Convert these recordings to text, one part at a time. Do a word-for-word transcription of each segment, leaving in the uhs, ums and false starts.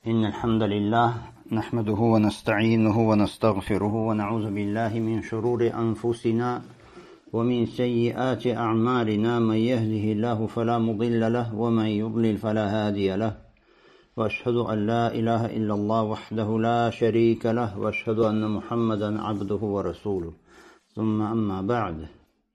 إن الحمد لله نحمده ونستعينه ونستغفره ونعوذ بالله من شرور أنفسنا ومن سيئات أعمالنا. من يهده الله فلا مضل له ومن يضلل فلا هادي له، وأشهد أن لا إله إلا الله وحده لا شريك له، وأشهد أن محمدا عبده ورسوله. ثم أما بعد.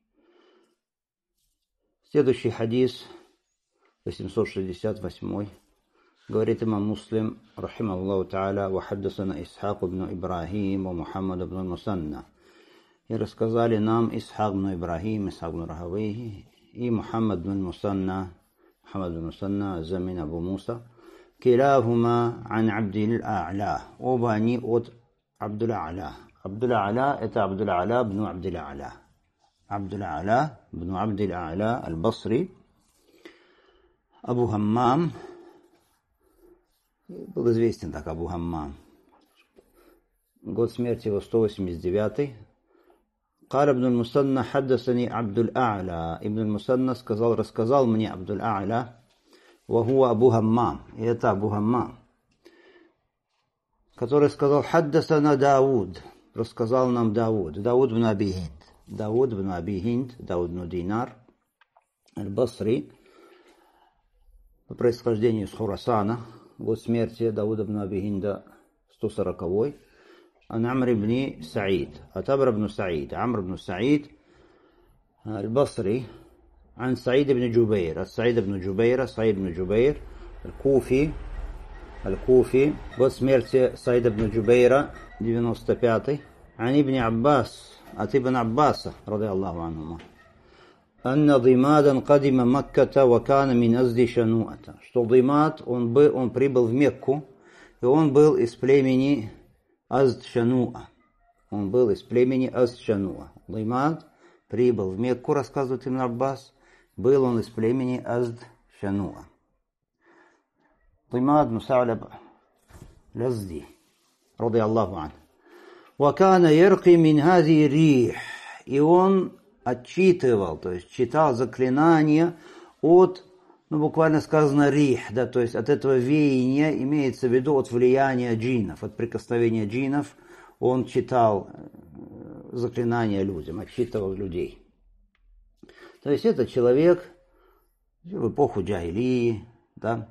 Следующий хадис, восемьсот шестьдесят восьмой. Говорит имам Муслим, рахимахуллаху та'аля: «Вахаддасана Исхак ибн Ибрахим ва Мухаммад ибн Мусанна». И рассказали нам Исхак ибн Ибрахим, Исхак ибн Рахавейхи и Мухаммад ибн Мусанна, Мухаммад ибн Мусанна, Замин Абу Муса. Килахума ан Абдил А'ля. Оба они от Абдул А'ля. Абдул А'ля – это Абдул А'ля ибн Абдил А'ля. Абдул А'ля ибн Абдил А'ля аль-Басри. Абу Хаммам. Был известен так Абу Хаммам. Год смерти его сто восемьдесят девятый. قال ابن المثنى حدثني عبد الأعلى. Ибн аль-Мусанна сказал, рассказал мне Абдул А'ля, وهو Абу Хаммам. И это Абу Хаммам, который сказал: حدثنا Дауд. Рассказал нам Дауд. Дауд ибн Аби Хинд. Дауд ибн Аби Хинд, Дауд ибн Динар аль-Басри, по происхождению из Хурасана. Год смерти Дауда ибн Аби Хинда сто сороковой. Ан Амр ибн Саид. От Амр ибн Саид. Амр ибн Саид аль-Басри. Ан Саид ибн Джубейр. От Саид ибн Джубейра. Саид ибн Джубейр аль-Куфи. Аль-Куфи. Год смерти Саид ибн Джубейра девяносто пятый. Ан ибн Аббас. От ибн Аббаса, ради Аллаху анхума. Анна Димадан кадима Макката ва кана мин азди Шануата. Что Димад, он, был, он прибыл в Мекку, и он был из племени Азд Шануа. Он был из племени Азд Шануа. Димад прибыл в Мекку, рассказывает Ибн Аббас, был он из племени Азд Шануа. Димад Мусаляб Лазди, ради Аллаху ан. Ва кана ярки мин хази рих. И он отчитывал, то есть читал заклинания от, ну буквально сказано рих, да, то есть от этого веяния, имеется в виду от влияния джиннов, от прикосновения джиннов, он читал заклинания людям, отчитывал людей. То есть это человек в эпоху джахилии, да,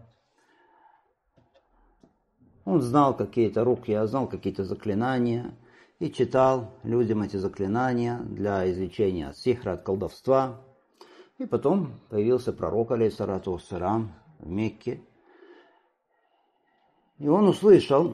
он знал какие-то рукья, знал какие-то заклинания, и читал людям эти заклинания для излечения от сихра, от колдовства. И потом появился пророк, алейхиссалату вассалям, в Мекке. И он услышал,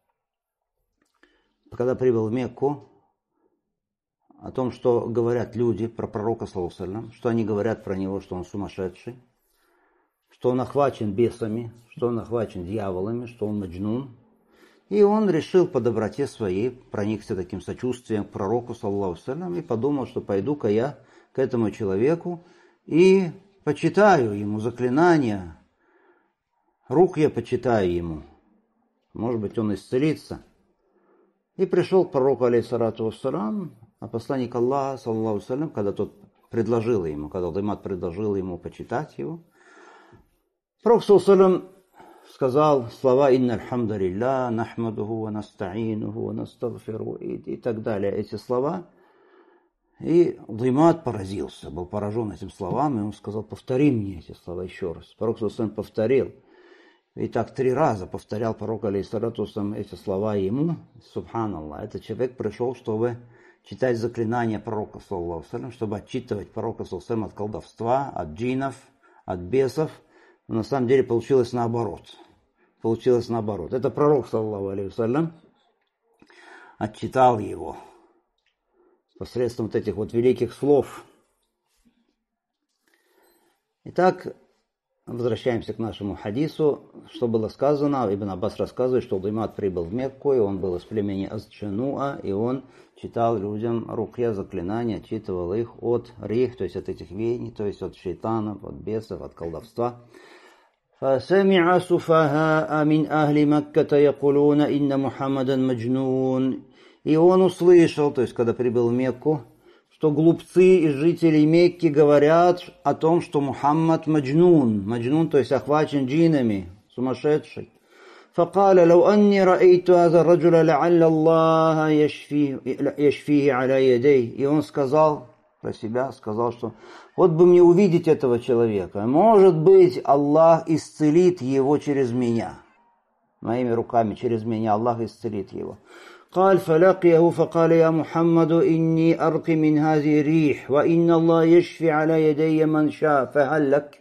когда прибыл в Мекку, о том, что говорят люди про пророка, саллаллаху алейхи ва саллям, что они говорят про него, что он сумасшедший, что он охвачен бесами, что он охвачен дьяволами, что он маджнун. И он решил по доброте своей, проникся таким сочувствием к пророку, саллаллаху алейхи ва саллям, и подумал, что пойду-ка я к этому человеку и почитаю ему заклинания, рук я почитаю ему. Может быть, он исцелится. И пришел к пророку, алейхиссалату вассалям, а посланник Аллаха, саллаллаху алейхи ва саллям, когда тот предложил ему, когда Димад предложил ему почитать его, пророк, саллаллаху алейхи ва саллям, сказал слова «Инна аль-хамдалилля, нахмадуху ва настаинуху ва настагфиру» и так далее, эти слова. И Димад поразился, был поражен этим словам, и он сказал: повтори мне эти слова еще раз. Пророк саллаллаху повторил. И так три раза повторял пророк, алейхиссалату вассалям, эти слова ему. Субханаллах. Этот человек пришел, чтобы читать заклинания пророка, саллаллаху алейхи ва саллям, чтобы отчитывать пророка, саллаллаху алейхи ва саллям, от колдовства, от джиннов, от бесов. Но на самом деле получилось наоборот. Получилось наоборот. Это пророк, саллаллаху алейхи ва саллям, отчитал его посредством вот этих вот великих слов. Итак, возвращаемся к нашему хадису. Что было сказано? Ибн Аббас рассказывает, что Димад прибыл в Мекку, и он был из племени Азд-Шануа, и он читал людям рукья, заклинания, отчитывал их от рих, то есть от этих веяний, то есть от шейтанов, от бесов, от колдовства. فَسَمِعَ سُفَهَاءَ مِنْ أَهْلِ مَكَّةَ يَقُولُونَ إِنَّ مُحَمَّدًا مَجْنُونَ. И он услышал, то есть когда прибыл в Мекку, что глупцы из жителей Мекки говорят о том, что Мухаммад маджнун. Маджнун, то есть охвачен джиннами, сумасшедший. فقال لو أني رأيت هذا الرجل لعل الله يشفيه, يشفيه على يديه. И он сказал про себя, сказал, что вот бы мне увидеть этого человека. Может быть, Аллах исцелит его через меня. Моими руками, через меня Аллах исцелит его. قال فلقيه فقال يا محمد إني أرقي من هذه الريح وإن الله يشفي على يدي من شاء فهل لك.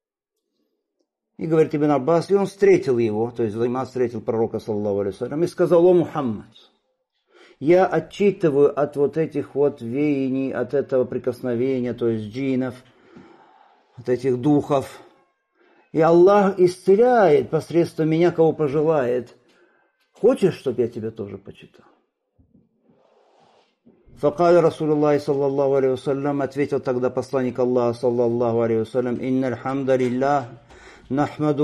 И говорит Ибн Аббас, и он встретил его, то есть Займат встретил пророка, саллаллаху алейхи ва саллям, и сказал: о Мухаммад, я отчитываю от вот этих вот веяний, от этого прикосновения, то есть джинов, от этих духов. И Аллах исцеляет посредством меня, кого пожелает. Хочешь, чтобы я тебя тоже почитал? فقال رسول الله صلى الله عليه وسلم, ответил тогда посланник Аллаха, саллаллаху алейхи ва саллям: إن الحمد لله نحمده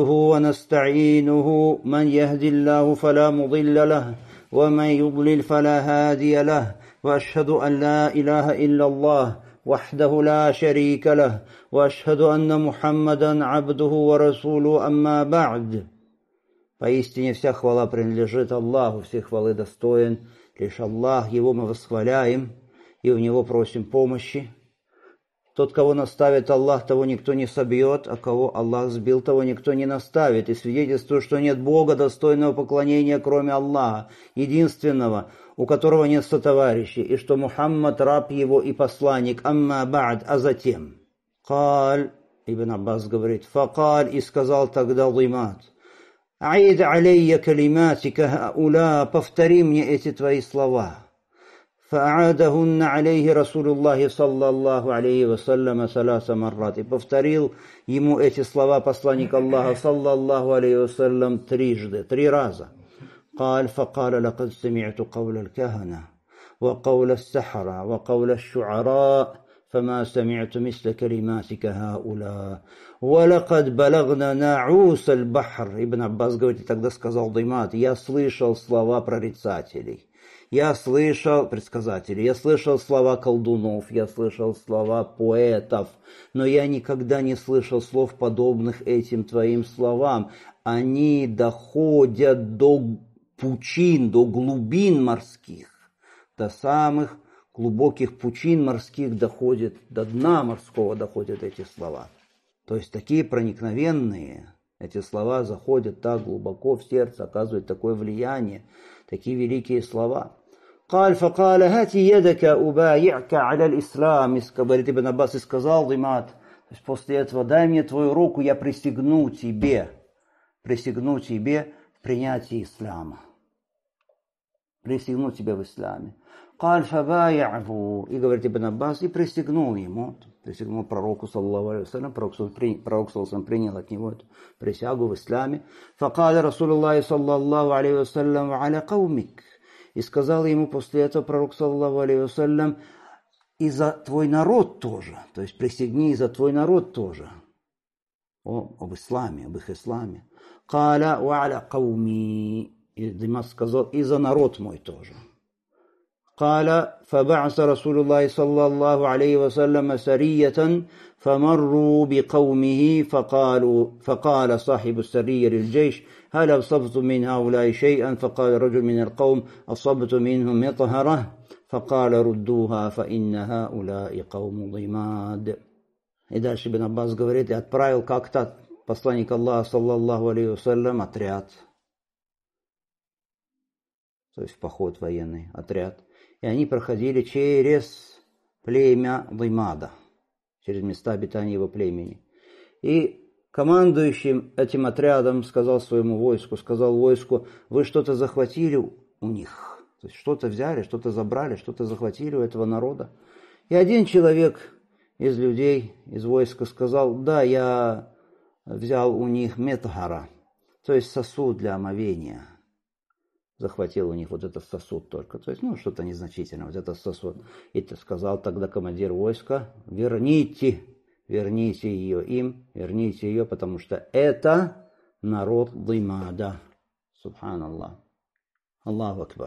ونستعينه من يهدي الله فلا مضل له ومن يضلل فلا هادي له وأشهد أن لا إله إلا الله وحده لا شريك له وأشهد أن محمدا عبده ورسوله أما بعد. Поистине вся хвала принадлежит Аллаху, все хвалы достоин лишь Аллах, Его мы восхваляем и у Него просим помощи. Тот, кого наставит Аллах, того никто не собьет, а кого Аллах сбил, того никто не наставит. И свидетельствую, что нет Бога, достойного поклонения, кроме Аллаха, единственного, у которого нет сотоварищей, и что Мухаммад раб его и посланник, амма ба'д, а затем. Каль, Ибн Аббас говорит, факаль, и сказал тогда Займат: аид алейя калиматика хауля, повтори мне эти твои слова. فأعادهن عليه رسول الله صلى الله عليه وسلم ثلاث مرات. И повторил ему эти слова посланник Аллаха, саллаллаху алейхи вассалям, трижды, три раза. قال فقال لقد سمعت قول الكهنة وقول السحرة وقول الشعراء فما سمعت مثل كلماتك هؤلاء ولقد بلغنا ناعوس البحر. Ибн Аббас говорит, и тогда сказал Займат: я слышал слова прорицателей, я слышал предсказателей, я слышал слова колдунов, я слышал слова поэтов, но я никогда не слышал слов, подобных этим твоим словам. Они доходят до пучин, до глубин морских, до самых глубоких пучин морских доходят, до дна морского доходят эти слова. То есть такие проникновенные, эти слова заходят так глубоко в сердце, оказывают такое влияние, такие великие слова. قال فقال هات يدك أبايعك على الإسلام. Говорит Ибн Аббас, и сказал Займат, то есть после этого: дай мне твою руку, я присягну тебе, присягну тебе в принятии ислама, присягну тебе в исламе. قال فبايعه. И говорит Ибн Аббас, и присягнул ему, присягнул пророку, саллаллаху алейхи ва саллям, пророк, пророк саллаллаху принял от него эту присягу в исламе. فقال رسول الله صلى الله عليه وسلم على قومك. И сказал ему после этого пророк, саллаллаху алейхи ва саллям: и за твой народ тоже, то есть присягни и за твой народ тоже. О, об исламе, об их исламе. Каля ва аля кауми. И Займат сказал: и за народ мой тоже. قال فبعث رسول الله صلى الله عليه وسلم سرية فمروا بقومه فقالوا فقال صاحب السرية للجيش: هل أصبت من هؤلاء شيئا؟ فقال رجل من القوم: أصبت منهم مطهرة. فقال ردوها فإن هؤلاء قوم ضماد. И дальше Ибн Аббас говорит: и отправил как-то посланник Аллаха, саллаллаху алейхи вассалям, отряд, то есть поход военный, отряд. И они проходили через племя Займада, через места обитания его племени. И командующим этим отрядом сказал своему войску, сказал войску: вы что-то захватили у них, то есть что-то взяли, что-то забрали, что-то захватили у этого народа. И один человек из людей, из войска сказал: да, я взял у них метхара, то есть сосуд для омовения. Захватил у них вот этот сосуд только, то есть, ну, что-то незначительное, вот этот сосуд. И ты сказал тогда командир войска: верните, верните ее им, верните ее, потому что это народ Займада. Субханаллах. Аллаху акбар.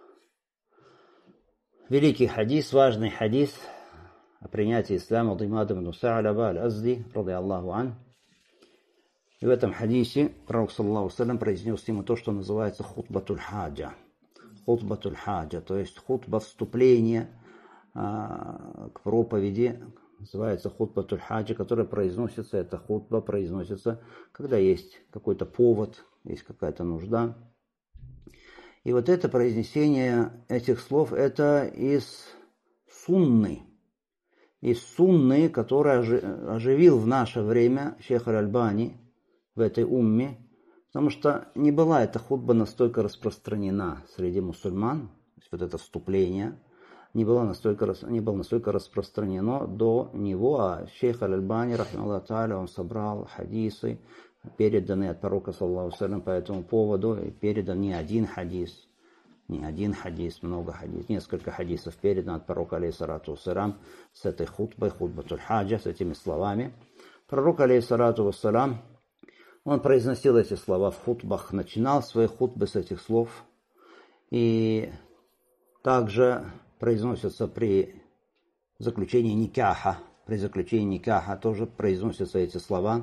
Великий хадис, важный хадис о принятии ислама Займада ибн Са'лаба аль-Азди, ради Аллаху ан. И в этом хадисе пророк, саллаллаху алейхи ва саллям, произнес ему то, что называется хутбатуль хаджа. Хутбатуль хаджа, то есть хутба вступления а, к проповеди, называется хутбатуль хаджа, которая произносится, эта хутба произносится, когда есть какой-то повод, есть какая-то нужда. И вот это произнесение этих слов, это из сунны, из сунны, который оживил в наше время шейх Аль-Альбани в этой умме, потому что не была эта хутба настолько распространена среди мусульман, то есть вот это вступление не было настолько, не было настолько распространено до него, а шейх Аль-Альбани, рахмаллаху тааля, он собрал хадисы, переданные от пророка, саллаллаху алейхи ва саллям, по этому поводу, и передан не один хадис, не один хадис, много хадис, несколько хадисов передано от пророка, алейхиссалату вассалям, с этой хутбой, хутбатуль хаджа, с этими словами. Пророк, алейхиссалату вассалям, он произносил эти слова в хутбах, начинал свои хутбы с этих слов, и также произносятся при заключении никаха, при заключении никаха тоже произносятся эти слова.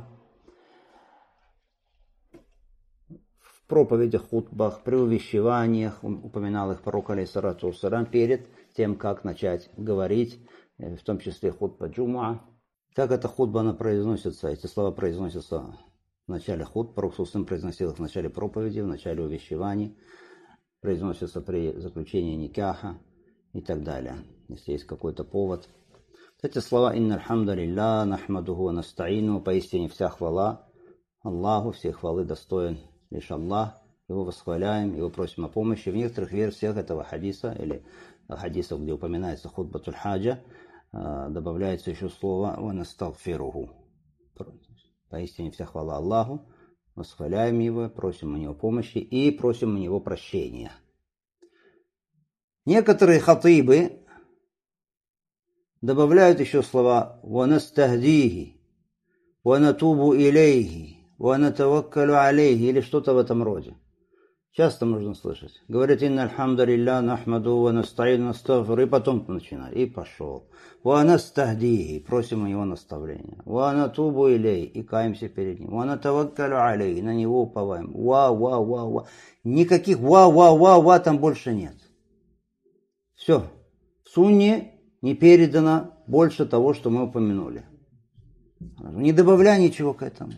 В проповедях, хутбах, при увещеваниях, упоминал их пророк, алейхиссалату вассалям, перед тем, как начать говорить, в том числе хутба джумуа. Как эта хутба, она произносится, эти слова произносятся в начале хутб, пророк произносил их в начале проповеди, в начале увещеваний, произносятся при заключении никаха и так далее, если есть какой-то повод. Эти слова «Инна алхамда лилля, нахмадуху ва настаину», поистине вся хвала Аллаху, все хвалы достоин лишь Аллах, его восхваляем, его просим о помощи. В некоторых версиях этого хадиса, или хадисов, где упоминается хутбатуль хаджа, добавляется еще слово «ва настагфируху». Поистине вся хвала Аллаху, восхваляем его, просим у него помощи и просим у него прощения. Некоторые хатибы добавляют еще слова «ва настахдихи», «ва натубу илейхи», «ва натаваккалю алейхи» или что-то в этом роде. Часто можно слышать. Говорит «Инна алхамда лилля, нахмаду ва настаину настагфиру», и потом начинает, и пошел. «Ва настахдихи», просим у него наставления. «Ва натубу илейхи», и каемся перед ним. «Ва натаваккалю алейхи», на него уповаем. «Ва, ва, ва, ва». Никаких «ва, ва, ва, ва» там больше нет. Все. В сунне не передано больше того, что мы упомянули. Не добавляй ничего к этому.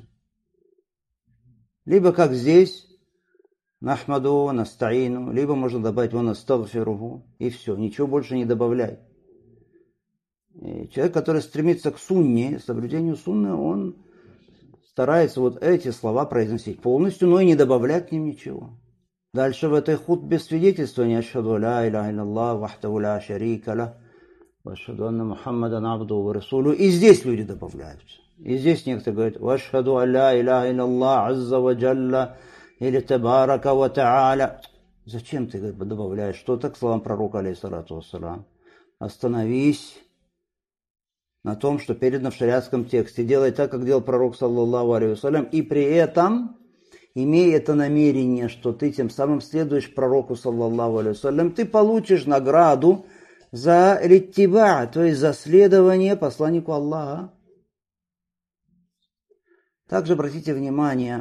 Либо как здесь, нахмаду, настаину, либо можно добавить ва настагфируху, и все, ничего больше не добавляй. И человек, который стремится к сунне, соблюдению сунны, он старается вот эти слова произносить полностью, но и не добавлять к ним ничего. Дальше в этой хутбе свидетельствование «Ашхаду ла иляха илляллах, вахдаху ла шарика лах, ва ашхаду анна Мухаммадан абдуху ва расулюху». И здесь люди добавляются. И здесь некоторые говорят «Ва ашхаду ла иляха илляллах, азза ва джалла, или табарака ва та'аля». Зачем ты добавляешь что-то к словам пророка, алейхиссалату вассалам? Остановись на том, что передано в шариатском тексте. Делай так, как делал пророк, саллаллаху алейхи вассалям, и при этом имей это намерение, что ты тем самым следуешь пророку, саллаллаху алейхи вассалям, ты получишь награду за литтиба, то есть за следование посланнику Аллаха. Также обратите внимание,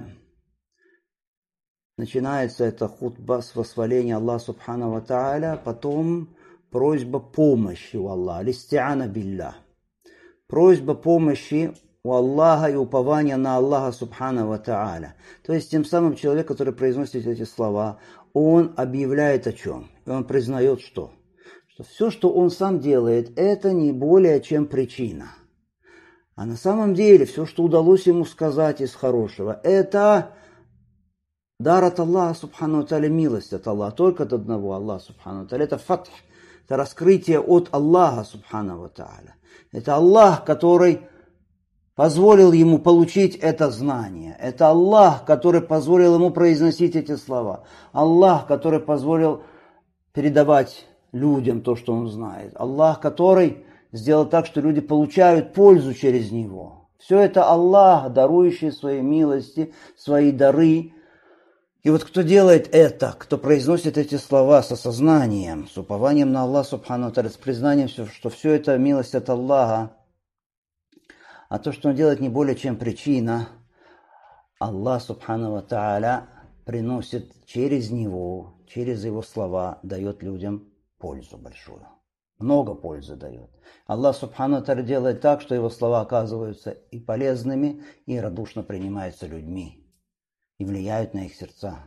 начинается эта хутба с восхваления Аллаха субхану ва тааля, потом просьба помощи у Аллаха, листиана билля. Просьба помощи у Аллаха и упование на Аллаха субхану ва тааля. То есть тем самым человек, который произносит эти слова, он объявляет о чем? И он признает что? Что все, что он сам делает, это не более чем причина. А на самом деле все, что удалось ему сказать из хорошего, это дар от Аллаха субхану ва тааля, милость от Аллаха, только от одного Аллаха субхану ва тааля. Это фатх, это раскрытие от Аллаха субхану ва тааля. Это Аллах, который позволил ему получить это знание. Это Аллах, который позволил ему произносить эти слова. Аллах, который позволил передавать людям то, что он знает. Аллах, который сделал так, что люди получают пользу через него. Все это Аллах, дарующий свои милости, свои дары. И вот кто делает это, кто произносит эти слова с осознанием, с упованием на Аллаха субхану ва тааля, с признанием, что все это милость от Аллаха, а то, что он делает, не более чем причина, Аллах Субхану ва Тааля приносит через него, через его слова, дает людям пользу большую. Много пользы дает. Аллах Субхану ва Тааля делает так, что его слова оказываются и полезными, и радушно принимаются людьми, и влияют на их сердца.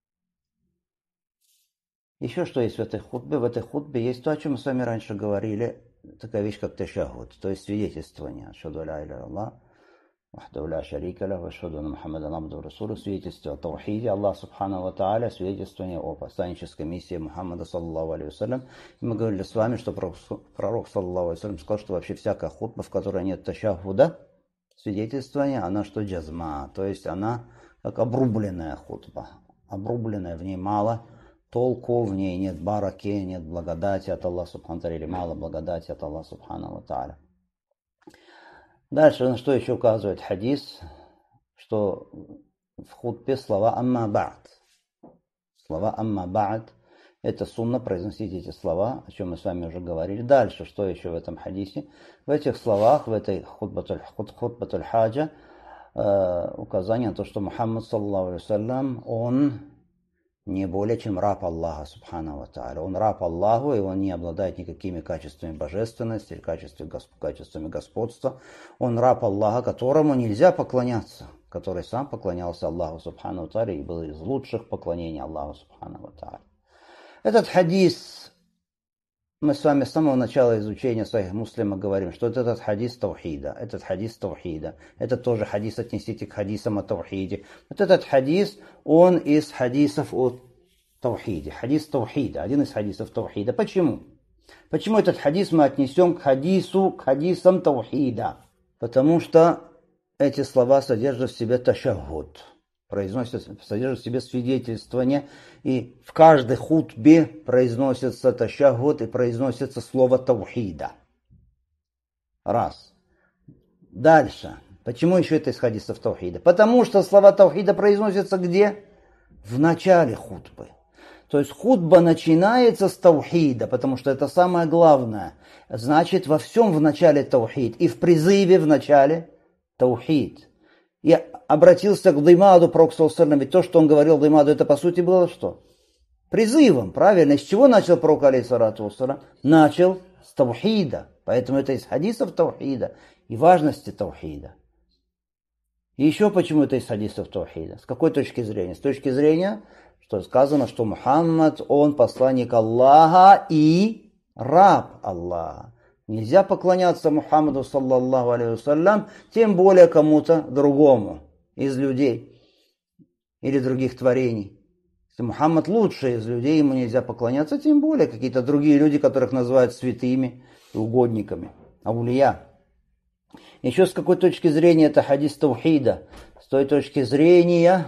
Еще что есть в этой хутбе? В этой хутбе есть то, о чем мы с вами раньше говорили, такая вещь, как ташахуд, то есть свидетельствование. Ашхаду ля иляха илlallah, вахдаху ля шарика лаху, ва ашхаду анна Мухаммадан абдуху ва расулюху, свидетельство о таухиде Аллаха Субхану ва Тааля, свидетельствование о посланнической миссии Мухаммада, саллаллаху алейхи вассалям. И мы говорили с вами, что пророк, саллаллаху алейхи вассалям, сказал, что вообще всякая хутба, в которой нет ташахуда, свидетельствования, она что джазма, то есть она как обрубленная хутба, обрубленная, в ней мало толку, в ней нет бараки, нет благодати от Аллаха Субхану ва Тааля, или мало благодати от Аллаха Субхану ва Тааля. Дальше, на что еще указывает хадис, что в хутбе слова «амма ба'д». Слова «амма ба'д» – это сунна произносить эти слова, о чем мы с вами уже говорили. Дальше, что еще в этом хадисе? В этих словах, в этой хутбатуль, хутбатуль хаджа, э, указание на то, что Мухаммад, саллаллаху алейхи вассалям, он не более чем раб Аллаха Субхану ва Тааля. Он раб Аллаху, и он не обладает никакими качествами божественности или качествами, качествами господства. Он раб Аллаха, которому нельзя поклоняться, который сам поклонялся Аллаху Субхану ва Тааля и был из лучших поклонений Аллаху Субхану ва Тааля. Этот хадис, мы с вами с самого начала изучения Сахих Муслима говорим, что этот хадис таухида, этот хадис таухида, это тоже хадис, отнесите к хадисам о таухиде. Вот этот хадис, он из хадисов о таухиде, хадис таухида, один из хадисов таухида. Почему? Почему этот хадис мы отнесем к хадису, к хадисам таухида? Потому что эти слова содержат в себе ташахуд, произносят, содержат в себе свидетельствование, и в каждой хутбе произносится ташахуд и произносится слово таухида. Раз. Дальше. Почему еще это из хадисов таухида? Потому что слова таухида произносятся где? В начале хутбы. То есть хутба начинается с таухида, потому что это самое главное. Значит, во всем в начале таухид, и в призыве в начале таухид. И обратился к даймаду пророк, саллаллаху алейхи, ведь то, что он говорил даймаду, это по сути было что? Призывом, правильно? С чего начал пророк, алейхиссалату вассалам? Начал с таухида. Поэтому это из хадисов таухида и важности таухида. И еще почему это из хадисов таухида? С какой точки зрения? С точки зрения, что сказано, что Мухаммад, он посланник Аллаха и раб Аллаха. Нельзя поклоняться Мухаммаду, саллаллаху алейхи вассалям, тем более кому-то другому из людей или других творений. Если Мухаммад лучший из людей, ему нельзя поклоняться, тем более какие-то другие люди, которых называют святыми и угодниками, аулия. Еще с какой точки зрения это хадис таухида? С той точки зрения,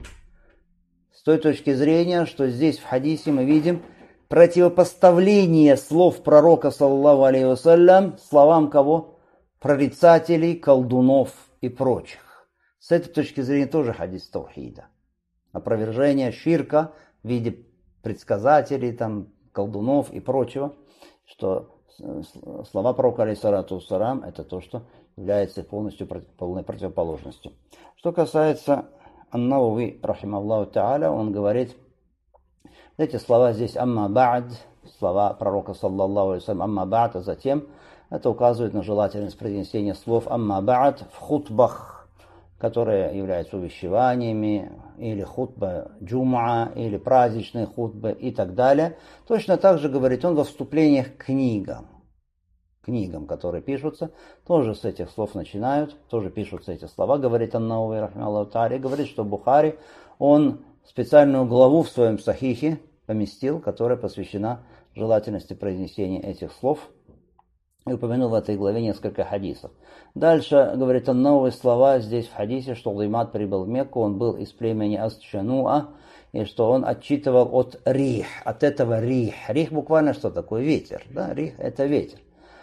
с той точки зрения, что здесь в хадисе мы видим противопоставление слов пророка, саллаллаху алейхи вассалям, словам кого? Прорицателей, колдунов и прочих. С этой точки зрения тоже хадис таухида. Опровержение ширка в виде предсказателей, там, колдунов и прочего, что слова пророка, алейхиссалату вассалям, это то, что является полностью полной противоположностью. Что касается Ан-Навави, рахималлаху та'аля, он говорит, эти слова здесь «амма ба'д», слова пророка, саллаллаху алейхи вассалям, «амма ба'д», а затем это указывает на желательность произнесения слов «амма ба'д» в хутбах, которые являются увещеваниями, или хутба джум'a, или праздничные хутбы и так далее. Точно так же говорит он во вступлениях к книгам. Книгам, которые пишутся, тоже с этих слов начинают, тоже пишутся эти слова, говорит Ан-Навави, рахимахуллаху та'аля, говорит, что Бухари, он специальную главу в своем сахихе поместил, которая посвящена желательности произнесения этих слов, и упомянул в этой главе несколько хадисов. Дальше, говорит он, новые слова здесь в хадисе, что Даймат прибыл в Мекку, он был из племени Ас-Чануа, и что он отчитывал от рих, от этого рих. Рих буквально что такое? Ветер. Да? Рих – это ветер.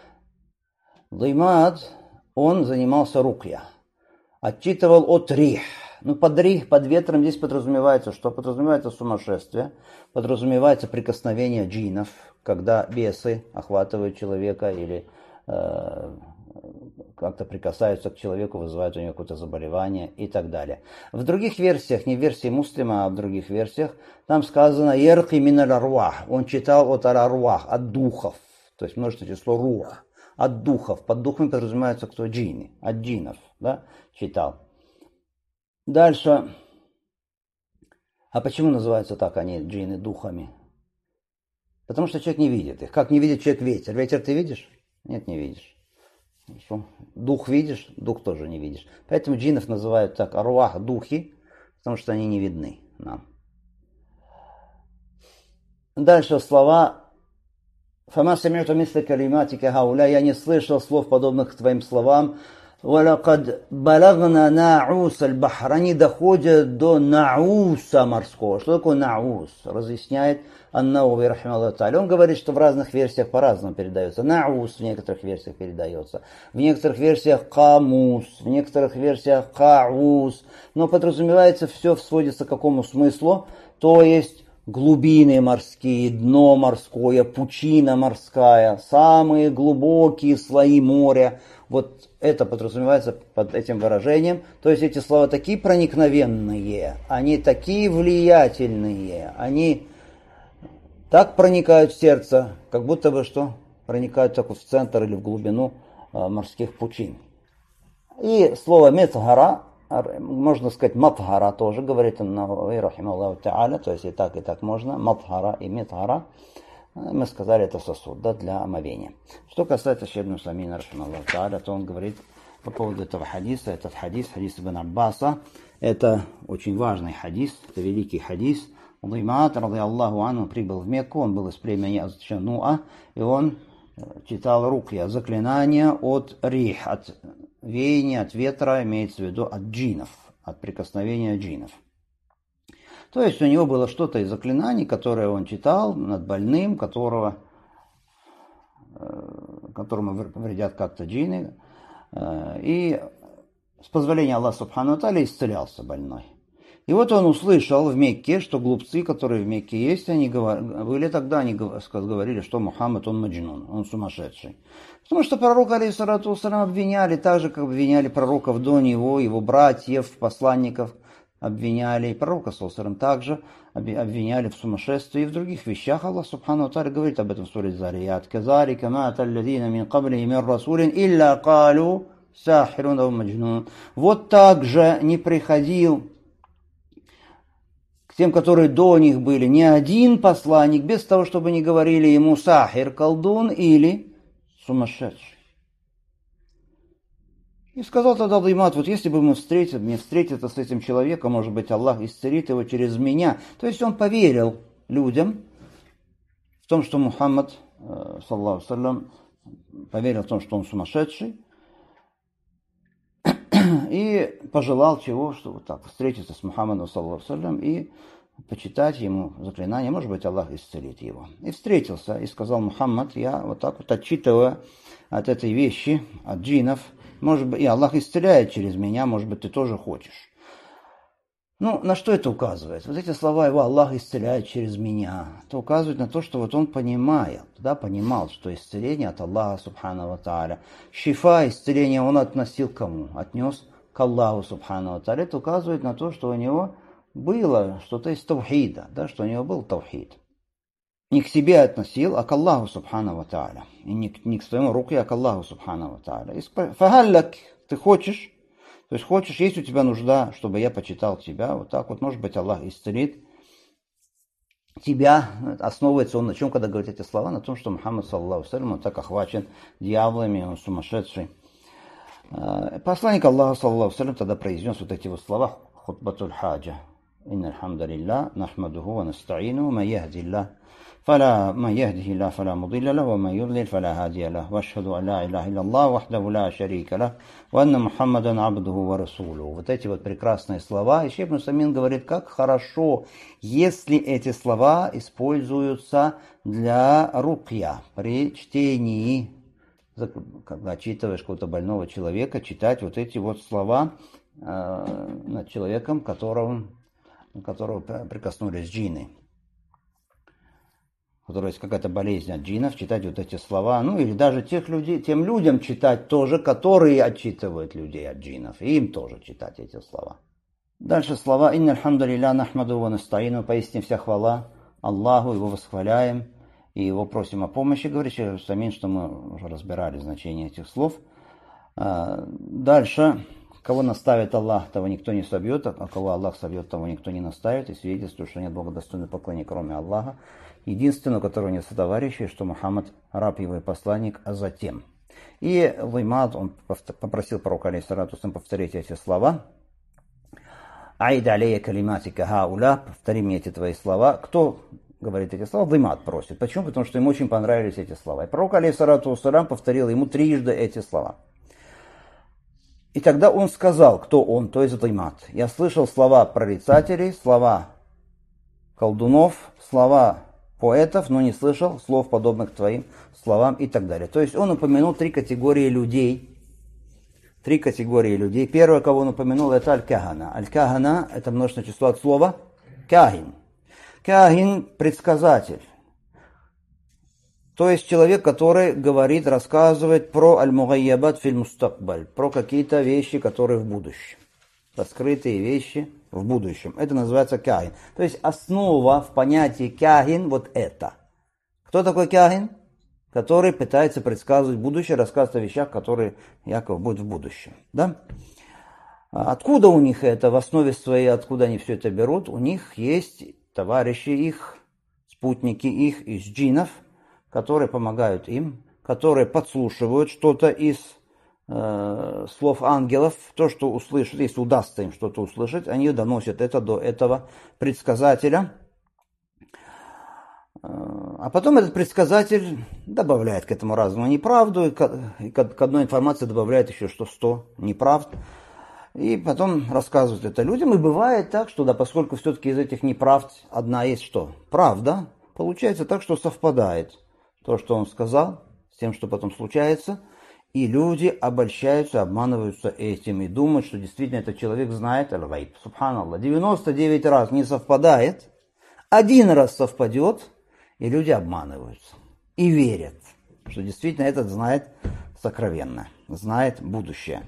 Даймат, он занимался рукья, отчитывал от рих. Ну, под рих, под ветром здесь подразумевается что? Подразумевается сумасшествие, подразумевается прикосновение джиннов, когда бесы охватывают человека или э, как-то прикасаются к человеку, вызывают у него какое-то заболевание и так далее. В других версиях, не в версии Муслима, а в других версиях, там сказано «Ярки миналь арвах». Он читал от ар-арвах, от духов, то есть множественное число рух, от духов. Под духами подразумеваются кто? Джинны, от джиннов, да, читал. Дальше. А почему называются так они, джинны, духами? Потому что человек не видит их. Как не видит человек ветер? Ветер ты видишь? Нет, не видишь. Что? Дух видишь? Дух тоже не видишь. Поэтому джиннов называют так аруах, духи, потому что они не видны нам. Дальше слова. «Фама сами'ту мисля калиматика хауля». Я не слышал слов, подобных к твоим словам. «Валакад балагна на'ус аль-бахр». Они доходят до науса морского. Что такое наус? Разъясняет Ан-Навави рахимахуллаху тааля. Он говорит, что в разных версиях по-разному передается. Наус в некоторых версиях передается. В некоторых версиях камус, в некоторых версиях каус. Но подразумевается, все сводится к какому смыслу? То есть глубины морские, дно морское, пучина морская, самые глубокие слои моря. Вот это подразумевается под этим выражением. То есть эти слова такие проникновенные, они такие влиятельные, они так проникают в сердце, как будто бы что проникают только в центр или в глубину э, морских пучин. И слово «метгара», можно сказать «матгара» тоже, говорит Ан-Навави рахимахуллаху тааля, то есть и так, и так можно, «матгара» и «метгара». Мы сказали, это сосуд, да, для омовения. Что касается Шейх ибн Усаймина рахимахуллаху тааля, то он говорит по поводу этого хадиса, этот хадис, хадис ибн Аббаса, это очень важный хадис, это великий хадис. Удаймат, ради Аллаху анху, прибыл в Мекку, он был из племени Аз-Чануа, и он читал рукья, заклинания от рих, от веяния, от ветра, имеется в виду от джинов, от прикосновения джинов. То есть у него было что-то из заклинаний, которое он читал над больным, которого, которому вредят как-то джинны, и с позволения Аллаха субхану ва тааля исцелялся больной. И вот он услышал в Мекке, что глупцы, которые в Мекке есть, они были тогда, они говорили, что Мухаммад, он маджнун, он сумасшедший. Потому что пророка, алейхиссалату вассалям, обвиняли так же, как обвиняли пророков до него, его братьев, посланников обвиняли, и пророка, саллаллаху также обвиняли в сумасшествии и в других вещах. Аллах субхану ва тааля говорит об этом в суре Зарият. «Казалика ма аталладина мин каблихи мин расулин илля калу сахирун ау маджнун». Вот так же не приходил тем, которые до них были, ни один посланник, без того, чтобы не говорили ему сахир, колдун или сумасшедший. И сказал тогда Даймат, вот если бы мы встретили, мне встретиться с этим человеком, может быть, Аллах исцелит его через меня. То есть он поверил людям в том, что Мухаммад, саллаллаху саллям, поверил в том, что он сумасшедший, и пожелал чего, что вот так встретиться с Мухаммадом, саллаллаху саллям, и почитать ему заклинание, может быть, Аллах исцелит его. И встретился, и сказал Мухаммад, я вот так вот отчитываю от этой вещи, от джиннов, может быть, и Аллах исцеляет через меня, может быть, ты тоже хочешь. Ну, на что это указывает? Вот эти слова его «Аллах исцеляет через меня», это указывает на то, что вот он понимает, да, понимал, что исцеление от Аллаха субхану ва тааля. Шифа, исцеление он относил к кому? Отнес к Аллаху субхану ва тааля. Это указывает на то, что у него было что-то из тавхида, да, что у него был тавхид. Не к себе относил, а к Аллаху субхану ва тааля. И не к, не к своему руке, а к Аллаху субхану ва тааля. Фагаллак, ты хочешь? То есть хочешь, есть у тебя нужда, чтобы я почитал тебя, вот так вот, может быть, Аллах исцелит тебя. Основывается он на чем, когда говорит эти слова? На том, что Мухаммад, саллаллаху саллям, он так охвачен дьяволами, он сумасшедший. Посланник Аллаха, саллаллаху саллям, тогда произнес вот эти вот слова хутбатуль хаджа. Инна алхамдулилля, нахмадуху ва настаину, ма яхдилlah. فلا من يهده الله فلا مضل له ومن يضلل فلا هادي له واشهد ان لا اله الا الله وحده لا شريك له وان محمدا عبده ورسوله. Вот эти вот прекрасные слова. И Шейх ибн Усаймин говорит, как хорошо, если эти слова используются для рукья, при чтении, когда читаешь какого-то больного человека, читать вот эти вот слова э, над человеком, которого, которого прикоснулись джинны. у которых есть какая-то болезнь от джиннов, читать вот эти слова, ну или даже тех людей, тем людям читать тоже, которые отчитывают людей от джиннов, и им тоже читать эти слова. Дальше слова «Инна алхамдулилля нахмаду ва настаину», поистине вся хвала Аллаху, его восхваляем и его просим о помощи, говорит Шейх Самин, что мы уже разбирали значение этих слов. Дальше, кого наставит Аллах, того никто не собьет, а кого Аллах собьет, того никто не наставит, и свидетельствует, что нет Бога достойного поклонения, кроме Аллаха, единственного, у которого нет сотоварищей, что Мухаммад раб его и посланник, а затем. И Ваймад, он попросил пророка алейхиссалату вассалям повторить эти слова. «Айда алейя калиматика хауля», повтори мне эти твои слова. Кто говорит эти слова? Ваймад просит. Почему? Потому что ему очень понравились эти слова. И пророк алейхиссалату вассалям повторил ему трижды эти слова. И тогда он сказал, кто он, то есть Ваймад. Я слышал слова прорицателей, слова колдунов, слова поэтов, но не слышал слов, подобных твоим словам и так далее. То есть он упомянул три категории людей. Три категории людей. Первое, кого он упомянул, это аль-кахана. Аль-кахана – это множественное число от слова кахин. Кахин – предсказатель. То есть человек, который говорит, рассказывает про аль-мугайябат фил мустакбаль, про какие-то вещи, которые в будущем. Скрытые вещи в будущем. Это называется кахин. То есть основа в понятии кахин вот это. Кто такой кахин? Который пытается предсказывать будущее, рассказывать о вещах, которые якобы будут в будущем. Да? Откуда у них это? В основе своей, откуда они все это берут? У них есть товарищи их, спутники их из джиннов, которые помогают им, которые подслушивают что-то из э, слов ангелов, то, что услышат, если удастся им что-то услышать, они доносят это до этого предсказателя. А потом этот предсказатель добавляет к этому разному неправду, и к одной информации добавляет еще что сто неправд. И потом рассказывают это людям. И бывает так, что да, поскольку все-таки из этих неправд одна есть что? Правда. Получается так, что совпадает то, что он сказал, с тем, что потом случается. И люди обольщаются, обманываются этим и думают, что действительно этот человек знает аль-гайб. Субханаллах. девяносто девять раз не совпадает. Один раз совпадет. И люди обманываются и верят, что действительно этот знает сокровенно, знает будущее.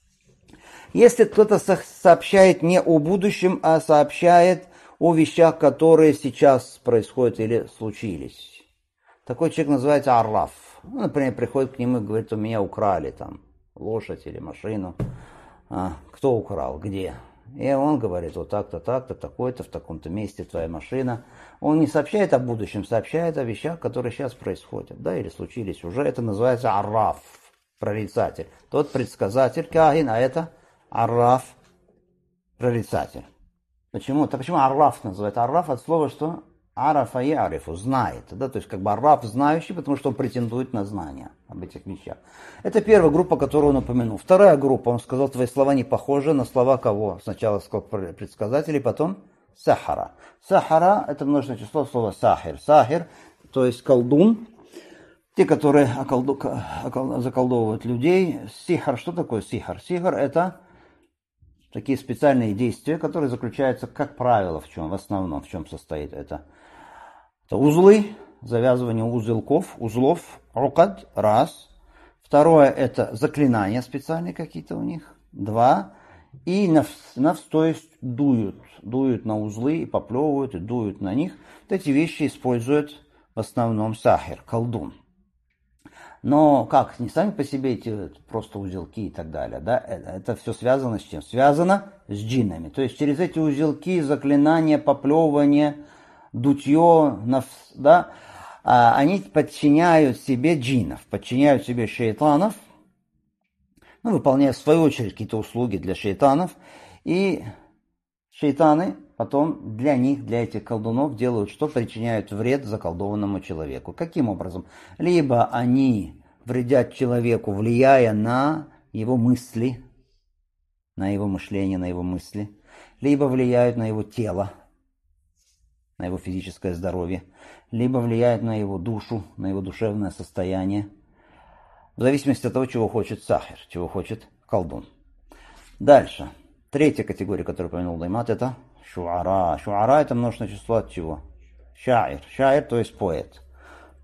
Если кто-то сообщает не о будущем, а сообщает о вещах, которые сейчас происходят или случились, такой человек называется арраф. Ну, например, приходит к нему и говорит, у меня украли там лошадь или машину. А, кто украл, где? И он говорит, вот так-то, так-то, такой-то, в таком-то месте твоя машина. Он не сообщает о будущем, сообщает о вещах, которые сейчас происходят, да, или случились уже. Это называется арраф, прорицатель. Тот предсказатель, кахин, а это арраф, прорицатель. Почему? То почему арраф называют? Арраф от слова, что арафа и арифу, знает. Да? То есть как бы арраф знающий, потому что он претендует на знания об этих вещах. Это первая группа, которую он упомянул. Вторая группа, он сказал, твои слова не похожи на слова кого? Сначала сказал предсказателей, потом сахара. Сахара – это множественное число слова сахир. Сахир, то есть колдун. Те, которые околду... заколдовывают людей. Сихар, что такое сихар? Сихар – это такие специальные действия, которые заключаются, как правило, в чем, в основном, в чем состоит это. Это узлы, завязывание узелков, узлов, рукад, раз. Второе, это заклинания специальные какие-то у них, два. И навс, навс, то есть дуют, дуют на узлы, и поплевывают, и дуют на них. Вот эти вещи используют в основном сахир, колдун. Но как, не сами по себе эти просто узелки и так далее, да, это, это все связано с чем? Связано с джиннами. То есть через эти узелки, заклинания, поплевывание, дутье, да, они подчиняют себе джиннов, подчиняют себе шейтанов, ну, выполняя в свою очередь какие-то услуги для шейтанов, и шейтаны потом для них, для этих колдунов делают что? Причиняют вред заколдованному человеку. Каким образом? Либо они вредят человеку, влияя на его мысли, на его мышление, на его мысли, либо влияют на его тело, на его физическое здоровье, либо влияют на его душу, на его душевное состояние, в зависимости от того, чего хочет сахир, чего хочет колдун. Дальше. Третья категория, которую упомянул Ваймад, это шуара. Шуара – это множественное число от чего? Шаир. Шаир, то есть поэт.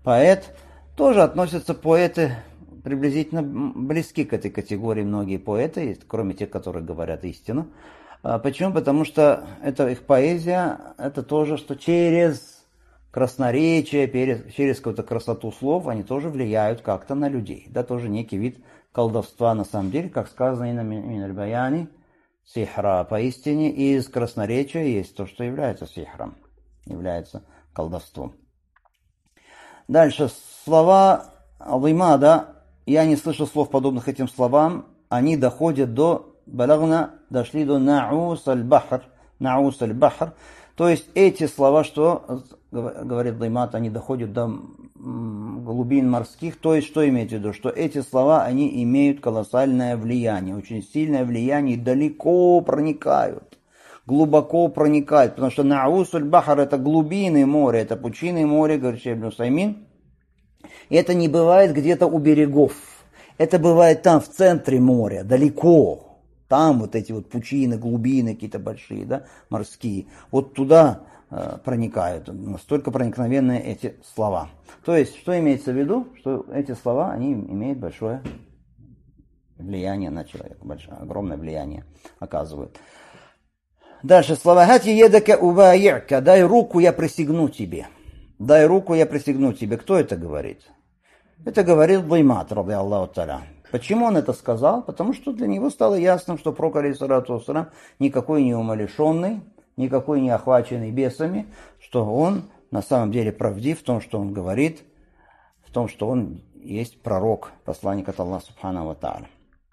поэт. Тоже относятся поэты, приблизительно близки к этой категории многие поэты, кроме тех, которые говорят истину. Почему? Потому что это их поэзия, это тоже, что через красноречие, через какую-то красоту слов, они тоже влияют как-то на людей. Да, тоже некий вид колдовства на самом деле, как сказано и на Мин-аль-Баяни, сихра. Поистине из красноречия есть то, что является сихром, является колдовством. Дальше, слова алимада, я не слышал слов, подобных этим словам, они доходят до балагна, дошли до наус аль-бахр, наус аль-бахр, то есть эти слова, что, говорит алимад, они доходят до глубин морских, то есть что имеется в виду, что эти слова, они имеют колоссальное влияние, очень сильное влияние, далеко проникают. Глубоко проникает, потому что наус аль-бахр это глубины моря, это пучины моря, говорит Шейх ибн Усаймин. И это не бывает где-то у берегов. Это бывает там, в центре моря, далеко. Там вот эти вот пучины, глубины какие-то большие, да, морские. Вот туда э, проникают, настолько проникновенные эти слова. То есть, что имеется в виду? Что эти слова, они имеют большое влияние на человека, большое, огромное влияние оказывают. Дальше слова «Хати едака убай'ка», «дай руку, я присягну тебе». «Дай руку, я присягну тебе». Кто это говорит? Это говорил Даймат, ради Аллаху та'аля. Почему он это сказал? Потому что для него стало ясно, что пророк, алейхиссалату вассалям, никакой не умалишенный, никакой не охваченный бесами, что он на самом деле правдив в том, что он говорит, в том, что он есть пророк, посланник от Аллаха субхану ва та'аля.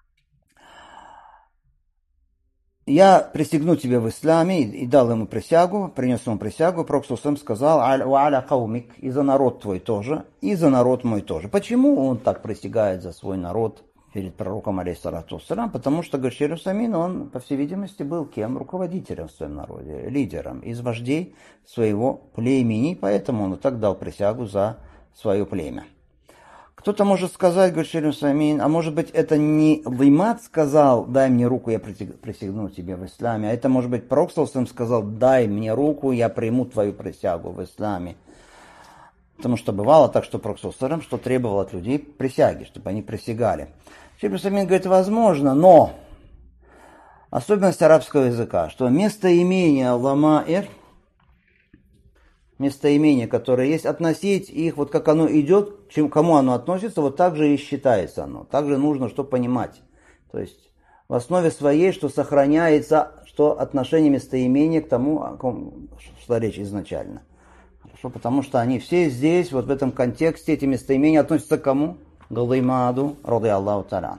Я присягну тебе в исламе, и дал ему присягу, принес ему присягу, пророк сам сказал, «Ва аля каумик», и за народ твой тоже, и за народ мой тоже. Почему он так присягает за свой народ перед пророком, алейхиссалату вассалям? Потому что, говорит Шейх Усаймин, он, по всей видимости, был кем? Руководителем в своем народе, лидером, из вождей своего племени, поэтому он вот так дал присягу за свое племя. Кто-то может сказать, говорит Шейх Усаймин, а может быть это не Даймат сказал, дай мне руку, я присягну тебе в исламе, а это может быть пророк сказал, дай мне руку, я приму твою присягу в исламе. Потому что бывало так, что пророк что требовал от людей присяги, чтобы они присягали. Шейх Усаймин говорит, возможно, но особенность арабского языка, что местоимение ламаир, местоимение, которое есть, относить их, вот как оно идет, к кому оно относится, вот так же и считается оно. Также нужно что понимать. То есть в основе своей, что сохраняется, что отношение местоимения к тому, о ком шла речь изначально. Хорошо, потому что они все здесь, вот в этом контексте, эти местоимения относятся к кому? К Даймаду, ради Аллаху та'аля.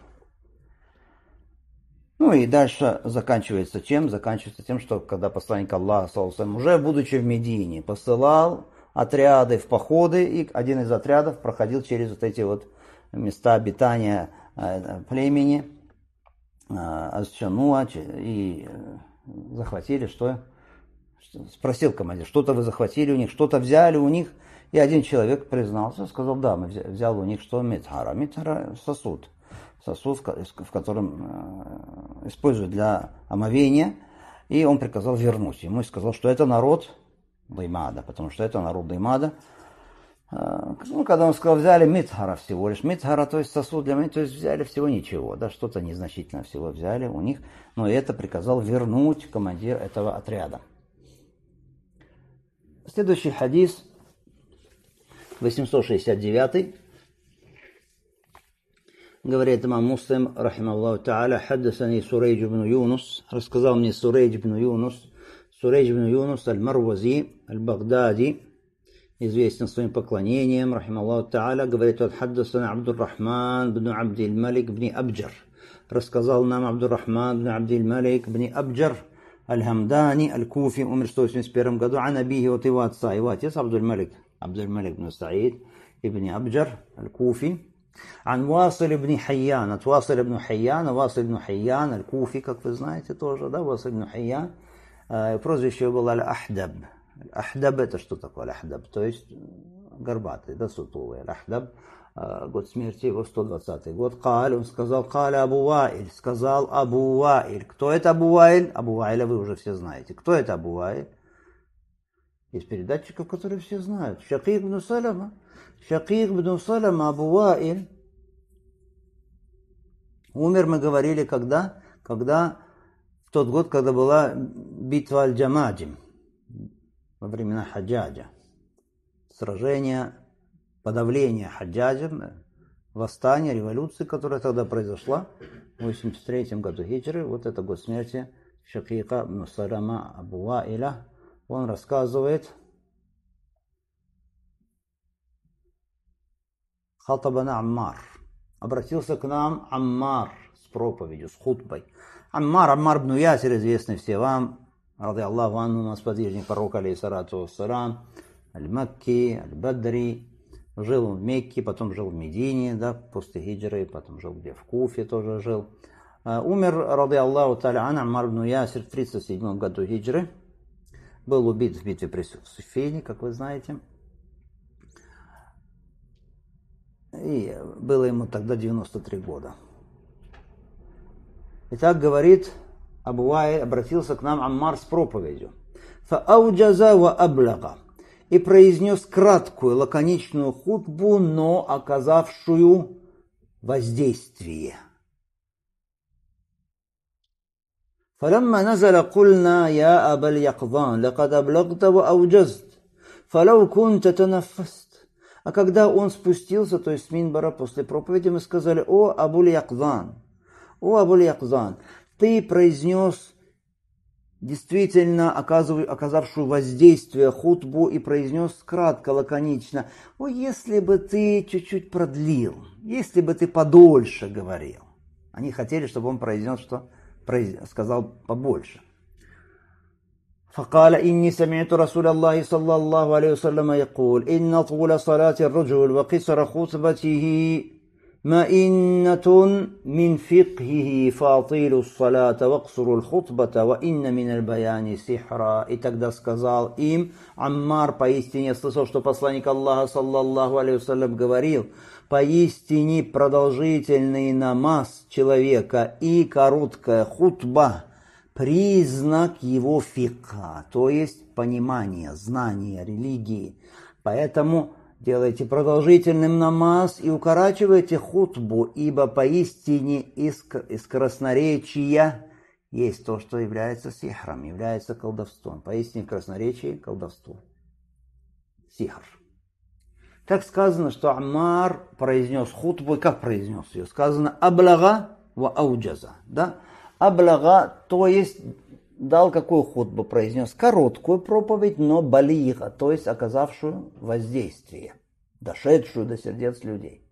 Ну и дальше заканчивается чем? Заканчивается тем, что когда посланник Аллаха, уже будучи в Медине, посылал отряды в походы, и один из отрядов проходил через вот эти вот места обитания племени Ас-Шануа, и захватили, что? Спросил командир, что-то вы захватили у них, что-то взяли у них, и один человек признался, сказал, да, мы взяли у них что? Митхара. Митхара – сосуд. Сосуд, в котором используют для омовения, и он приказал вернуть ему и сказал, что это народ Даймада, потому что это народ Даймада. Ну, когда он сказал, взяли митхара всего лишь, митхара, то есть сосуд для меня, то есть взяли всего ничего, да, что-то незначительно всего взяли у них, но это приказал вернуть командир этого отряда. Следующий хадис, восемьсот шестьдесят девятый. Говорит имам Муслим, рахималлаху та'аля, хаддасани Сурейдж ибн Юнус, рассказал мне Сурейдж ибн Юнус, Сурейдж ибн Юнус аль-Марвази, аль-Багдади, известен своим поклонением, рахималлаху та'аля, говорит, он хаддасани Абдуррахман ибн Абдиль-Малик ибн Абджар, рассказал нам Абдуррахман ибн Абдиль-Малик ибн Абджар, аль-Хамдани, аль-Куфи, умер в сто восемьдесят первом году, ан абихи, от его отца, его отец Абдуль-Малик, Абдуль-Малик ибн Саид, ибн Абджар, аль-Куфи, عن واصل ابن حيان, от Василь ибн Хайяна, Василь ибн Хайян, аль-Куфи, как вы знаете тоже, да, Василь ибн Хайян, прозвище его было аль-Ахдаб. Ахдаб это что такое аль-Ахдаб? То есть горбатый, да, сутулый. Аль-Ахдаб, год смерти его сто двадцатый год. Каль, он сказал, Каля Абу Ваиль, сказал Абу Ваиль. Кто это Абу Ваиль? Абу Ваиля вы уже все знаете. Кто это Абу Ваиль? Из передатчиков, которые все знают. Шакик ибн Салама. Шакик ибн Салама Абу Ваиль умер, мы говорили, когда? Когда в тот год, когда была битва Аль-Джамаджим, во времена Хаджаджа. Сражение, подавление Хаджаджем, восстание, революции, которая тогда произошла в восемьдесят третьем году хиджры. Вот это год смерти Шакика ибн Салама Абу Ваиля. Он рассказывает: Хатабана Аммар. Обратился к нам Аммар с проповедью, с хутбой. Аммар, Аммар ибн Ясир, известный все вам, ради Аллаху анху, у нас сподвижник пророка, алейхиссалату вассалам, Аль-Макки, Аль-Бадри. Жил он в Мекке, потом жил в Медине, да, после хиджры, потом жил где, в Куфе тоже жил. Умер, ради Аллаху та'аля ан, Аммар ибн Ясир в тридцать седьмом году хиджры. Был убит в битве при Суфейне, как вы знаете. И было ему тогда девяносто три года. Итак, говорит Абу Ваиль, обратился к нам Аммар с проповедью. «Фаауджаза ва аблага». И произнес краткую, лаконичную хутбу, но оказавшую воздействие. فلما نزل قلنا يا أبا اليقظان لقد أبلغت وأوجزت فلو كنت تنفست. А когда он спустился, то есть с минбара после проповеди, мы сказали: о, Абуль Якзан, о, Абуль Якзан, ты произнес действительно оказавшую воздействие хутбу и произнес кратко, лаконично: о, если бы ты чуть-чуть продлил, если бы ты подольше говорил. Они хотели, чтобы он произнес, что сказал побольше. فقال إني سمعت رسول الله صلى الله عليه وسلم يقول إن طول صلاة الرجل وقصر خطبته مئنة من فقهه فأطيلوا الصلاة واقصروا الخطبة وإن من البيان سحرا. И тогда сказал им Аммар: поистине слышал, что посланник Аллаха саллаллаху алейхи вассалям говорил: поистине продолжительный намаз человека и короткая хутба признак его фикха, то есть понимания, знания религии. Поэтому делайте продолжительным намаз и укорачивайте хутбу, ибо поистине из, из красноречия есть то, что является сихром, является колдовством. Поистине в красноречии колдовство. Сихр. Так сказано, что Аммар произнес хутбу, и как произнес ее? Сказано «Аблага ва ауджаза». Да? Аблага, то есть дал какую хутбу произнес? Короткую проповедь, но балига, то есть оказавшую воздействие, дошедшую до сердец людей.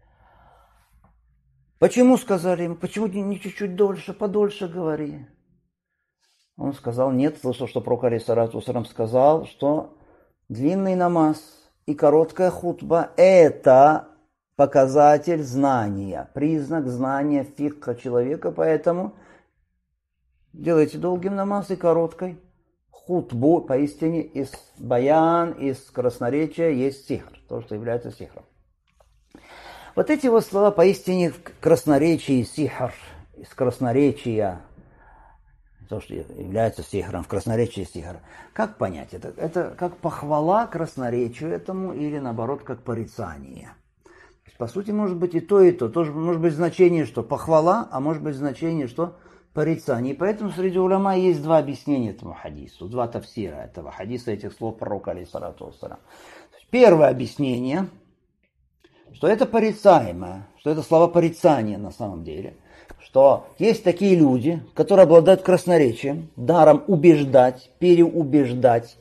Почему сказали ему? Почему не чуть-чуть дольше, подольше говори? Он сказал: нет, слышал, что пророк алейхиссалату вассалам сказал, что длинный намаз и короткая хутба – это показатель знания, признак знания фикха человека, поэтому делайте долгим намаз и короткой хутбу. Поистине из баян, из красноречия есть сихр, то, что является сихром. Вот эти вот слова поистине в красноречии сихр, из красноречия, то, что является сихром, в красноречии сихр. Как понять это? Это как похвала красноречию этому или наоборот как порицание? По сути, может быть и то, и то. Тоже может быть значение, что похвала, а может быть значение, что порицание. И поэтому среди уляма есть два объяснения этому хадису, два тафсира этого хадиса, этих слов пророка алейхиссалату вассалам. Первое объяснение, что это порицаемое, что это слова порицания на самом деле, что есть такие люди, которые обладают красноречием, даром убеждать, переубеждать,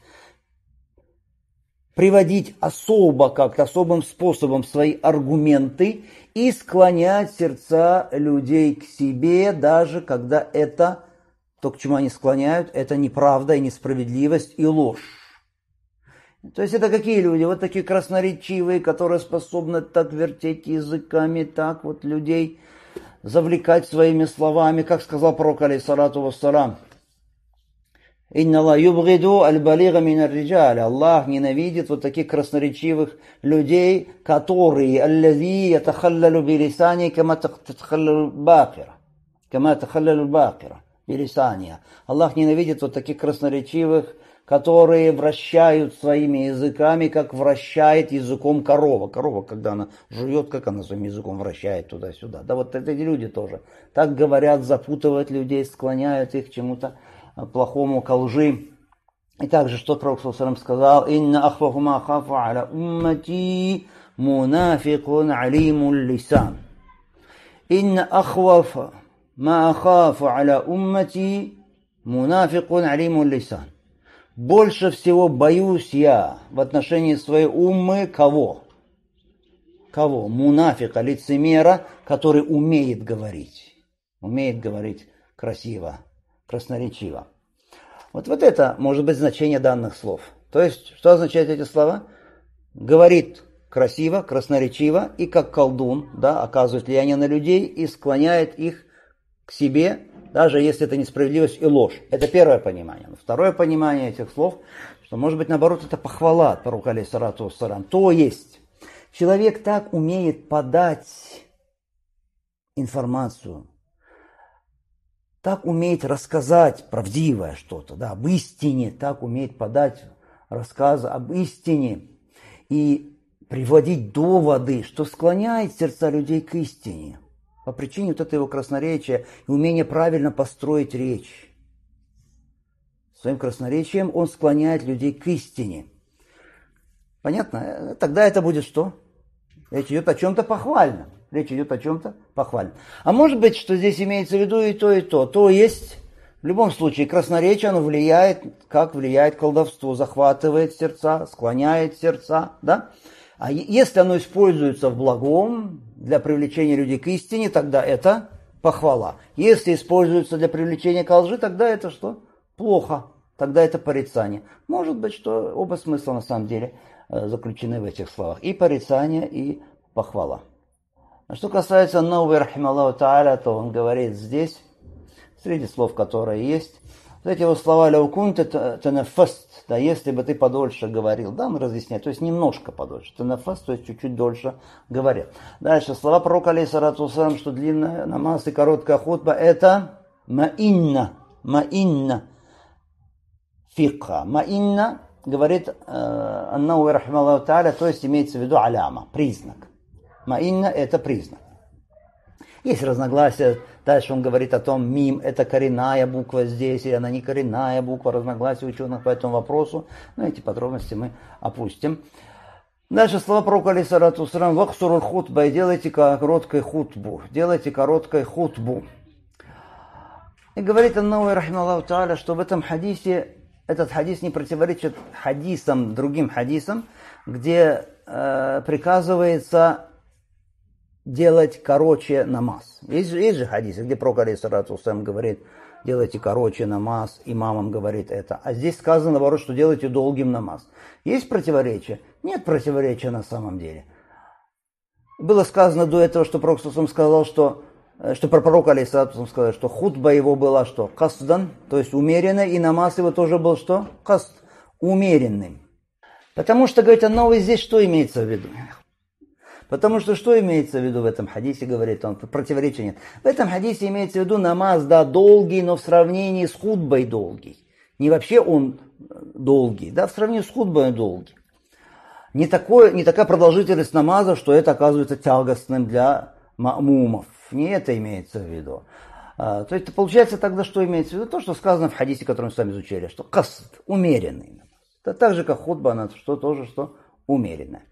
приводить особо, как-то особым способом свои аргументы и склонять сердца людей к себе, даже когда это, то, к чему они склоняют, это неправда и несправедливость и ложь. То есть это какие люди? Вот такие красноречивые, которые способны так вертеть языками, так вот людей завлекать своими словами, как сказал пророк алейхиссалату вассалам. «Инна ла юбгиду аль-балига мин ар-риджаль». Аллах ненавидит вот таких красноречивых людей, которые «аллази ятахаллалу билисани кама татахаллалу бакира». Кама татахаллалу бакира. Билисания. Аллах ненавидит вот таких красноречивых, которые вращают своими языками, как вращает языком корова. Корова, когда она жует, как она своим языком вращает туда-сюда. Да вот эти люди тоже так говорят, запутывают людей, склоняют их к чему-то плохому, ко лжи. И также, что Пророк саллаллаху алейхи ва саллям сказал: «Инна ахвафу ма ахафу аля уммати мунафикун алимун лисан». «Инна ахвафа ма ахафу аля уммати мунафикун алимун лисан». Больше всего боюсь я в отношении своей уммы кого? Кого? Мунафика, лицемера, который умеет говорить. Умеет говорить красиво, красноречиво. Вот, вот это может быть значение данных слов. То есть, что означают эти слова? Говорит красиво, красноречиво и как колдун, да, оказывает влияние на людей и склоняет их к себе, даже если это несправедливость и ложь. Это первое понимание. Второе понимание этих слов, что может быть наоборот это похвала от пророка алейхиссалату вассалям. То есть, человек так умеет подать информацию, так умеет рассказать правдивое что-то, да, об истине, так умеет подать рассказ об истине и приводить доводы, что склоняет сердца людей к истине. По причине вот этого красноречия и умения правильно построить речь. Своим красноречием он склоняет людей к истине. Понятно? Тогда это будет что? Речь идет о чем-то похвальном. Речь идет о чем-то похвальном. А может быть, что здесь имеется в виду и то, и то. То есть, в любом случае, красноречие, оно влияет, как влияет колдовство, захватывает сердца, склоняет сердца, да? А если оно используется в благом, для привлечения людей к истине, тогда это похвала. Если используется для привлечения к лжи, тогда это что? Плохо. Тогда это порицание. Может быть, что оба смысла на самом деле заключены в этих словах. И порицание, и похвала. А что касается Навави рахимахуллаху тааля, то он говорит здесь, среди слов, которые есть, вот эти вот слова «ляу кунта танафаст», да, если бы ты подольше говорил, да, он разъясняет, то есть немножко подольше, танафаст, то есть чуть-чуть дольше говорил. Дальше, слова пророка алейхиссалату вассалям, что длинная намаз и короткая хутба, это маинна, маинна фикха. Маинна, говорит ан-Навави рахимахуллаху тааля, то есть имеется в виду аляма, признак. Маинна – это признак. Есть разногласия. Дальше он говорит о том, мим – это коренная буква здесь, или она не коренная буква. Разногласия ученых по этому вопросу. Но эти подробности мы опустим. Дальше слова пророка алейхиссалату вассалям: «Вахсуруль хутба» – делайте короткой хутбу. Делайте короткой хутбу. И говорит ан-Навави рахимахуллаху тааля, что в этом хадисе, этот хадис не противоречит хадисам, другим хадисам, где э, приказывается делать короче намаз. Есть, есть же хадисы, где пророк алейхиссалату вассалям говорит: делайте короче намаз, имамам говорит это. А здесь сказано, наоборот, что делайте долгим намаз. Есть противоречие? Нет противоречия на самом деле. Было сказано до этого, что пророк сказал, что, что про пророка алейхиссалату вассалям сказал, что хутба его была что? Касдан, то есть умеренная, и намаз его тоже был что? Каст, умеренным. Потому что, говорит ан-Навави, здесь что имеется в виду? Потому что что имеется в виду в этом хадисе, говорит он, противоречия нет. В этом хадисе имеется в виду намаз, да, долгий, но в сравнении с хутбой долгий. Не вообще он долгий, да, в сравнении с хутбой он долгий. Не, такое, не такая продолжительность намаза, что это оказывается тягостным для ма'мумов. Не это имеется в виду. А, то есть получается тогда, что имеется в виду? То, что сказано в хадисе, который мы с вами изучали, что касд, умеренный намаз. Это так же, как хутба, она что тоже, что умеренная.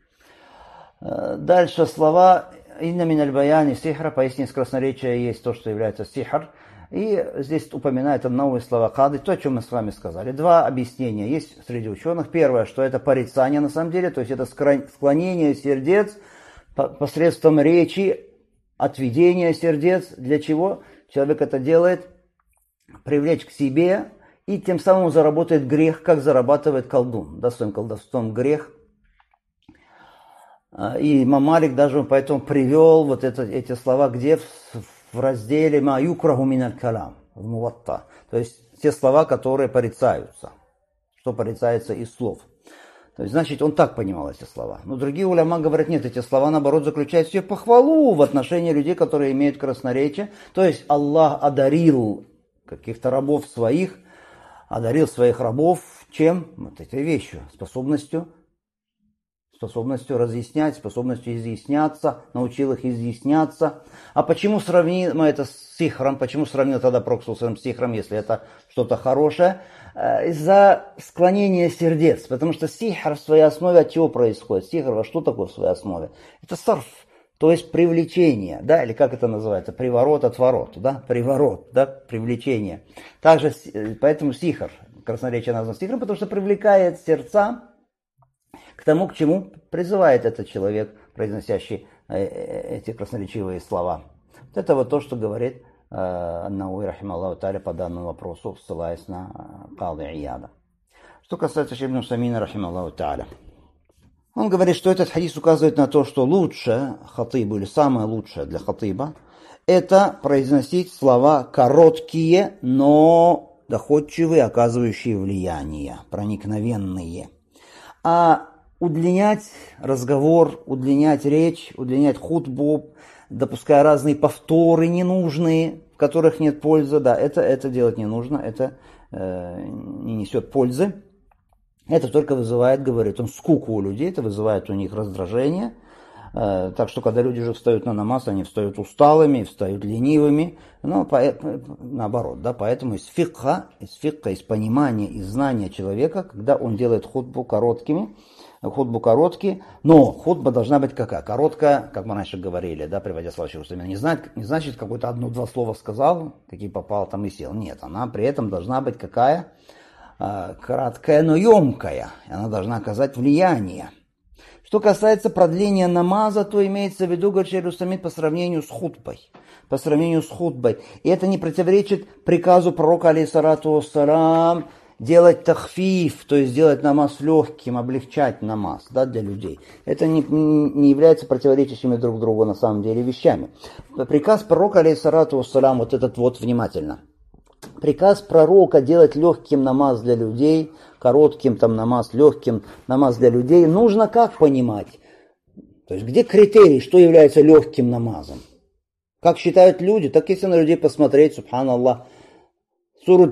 Дальше слова «Инна миналь баяни сихра», поясни из красноречия есть то, что является сихр. И здесь упоминает новые слова кады, то, о чем мы с вами сказали. Два объяснения есть среди ученых. Первое, что это порицание на самом деле, то есть это склонение сердец посредством речи, отведение сердец. Для чего человек это делает? Привлечь к себе, и тем самым заработает грех, как зарабатывает колдун. Да, своим колдовством грех. И имам Малик даже поэтому привел вот это, эти слова, где в, в разделе «Ма юкраху миналь калам» в Муватта. То есть те слова, которые порицаются. Что порицается из слов. То есть, значит, он так понимал эти слова. Но другие уляма говорят, нет, эти слова, наоборот, заключают в себе похвалу в отношении людей, которые имеют красноречие. То есть Аллах одарил каких-то рабов своих одарил своих рабов чем? Вот этой вещью, способностью, способностью разъяснять, способностью изъясняться, научил их изъясняться. А почему сравним мы это с сихром? Почему сравнил тогда Пророк с сихром, если это что-то хорошее? Из-за склонения сердец, потому что сихр в своей основе от чего происходит? Сихр, во что такое в своей основе? Это сарф. То есть привлечение, да, или как это называется, приворот, отворот, да, приворот, да, привлечение. Также, поэтому сихр, красноречие названо сихром, потому что привлекает сердца к тому, к чему призывает этот человек, произносящий эти красноречивые слова. Вот это вот то, что говорит Ан-Науи, рахималлаху тааля, по данному вопросу, ссылаясь на Кады Ияда. Что касается Шейх ибн Усаймина, рахималлаху тааля, он говорит, что этот хадис указывает на то, что лучше хатыбу, или самое лучшее для хатыба, это произносить слова короткие, но доходчивые, оказывающие влияние, проникновенные. А удлинять разговор, удлинять речь, удлинять хутбу, допуская разные повторы ненужные, в которых нет пользы, да, это, это делать не нужно, это э, не несет пользы. Это только вызывает, говорит он, скуку у людей, это вызывает у них раздражение. Э, так что, когда люди же встают на намаз, они встают усталыми, встают ленивыми. Ну, по, наоборот, да, поэтому из фикха, из фикха, из понимания, из знания человека, когда он делает хутбу короткими, хутбу короткие, но хутба должна быть какая? Короткая, как мы раньше говорили, да, приводя слова Шейха Усаймина. Не, знает, не значит, какое-то одно-два слова сказал, какие попал, там и сел. Нет, она при этом должна быть какая? Краткая, но емкая. Она должна оказать влияние. Что касается продления намаза, то имеется в виду, говорит Шейх Усаймин, по сравнению с хутбой. По сравнению с хутбой. И это не противоречит приказу пророка, алейхиссалату вассалям, делать тахфиф, то есть делать намаз легким, облегчать намаз, да, для людей. Это не, не является противоречащими друг другу на самом деле вещами. Приказ пророка, алейхиссалату вассалям, вот этот вот внимательно. Приказ пророка делать легким намаз для людей, коротким там намаз, легким намаз для людей, нужно как понимать? То есть где критерий, что является легким намазом? Как считают люди, так если на людей посмотреть, субханаллах, суру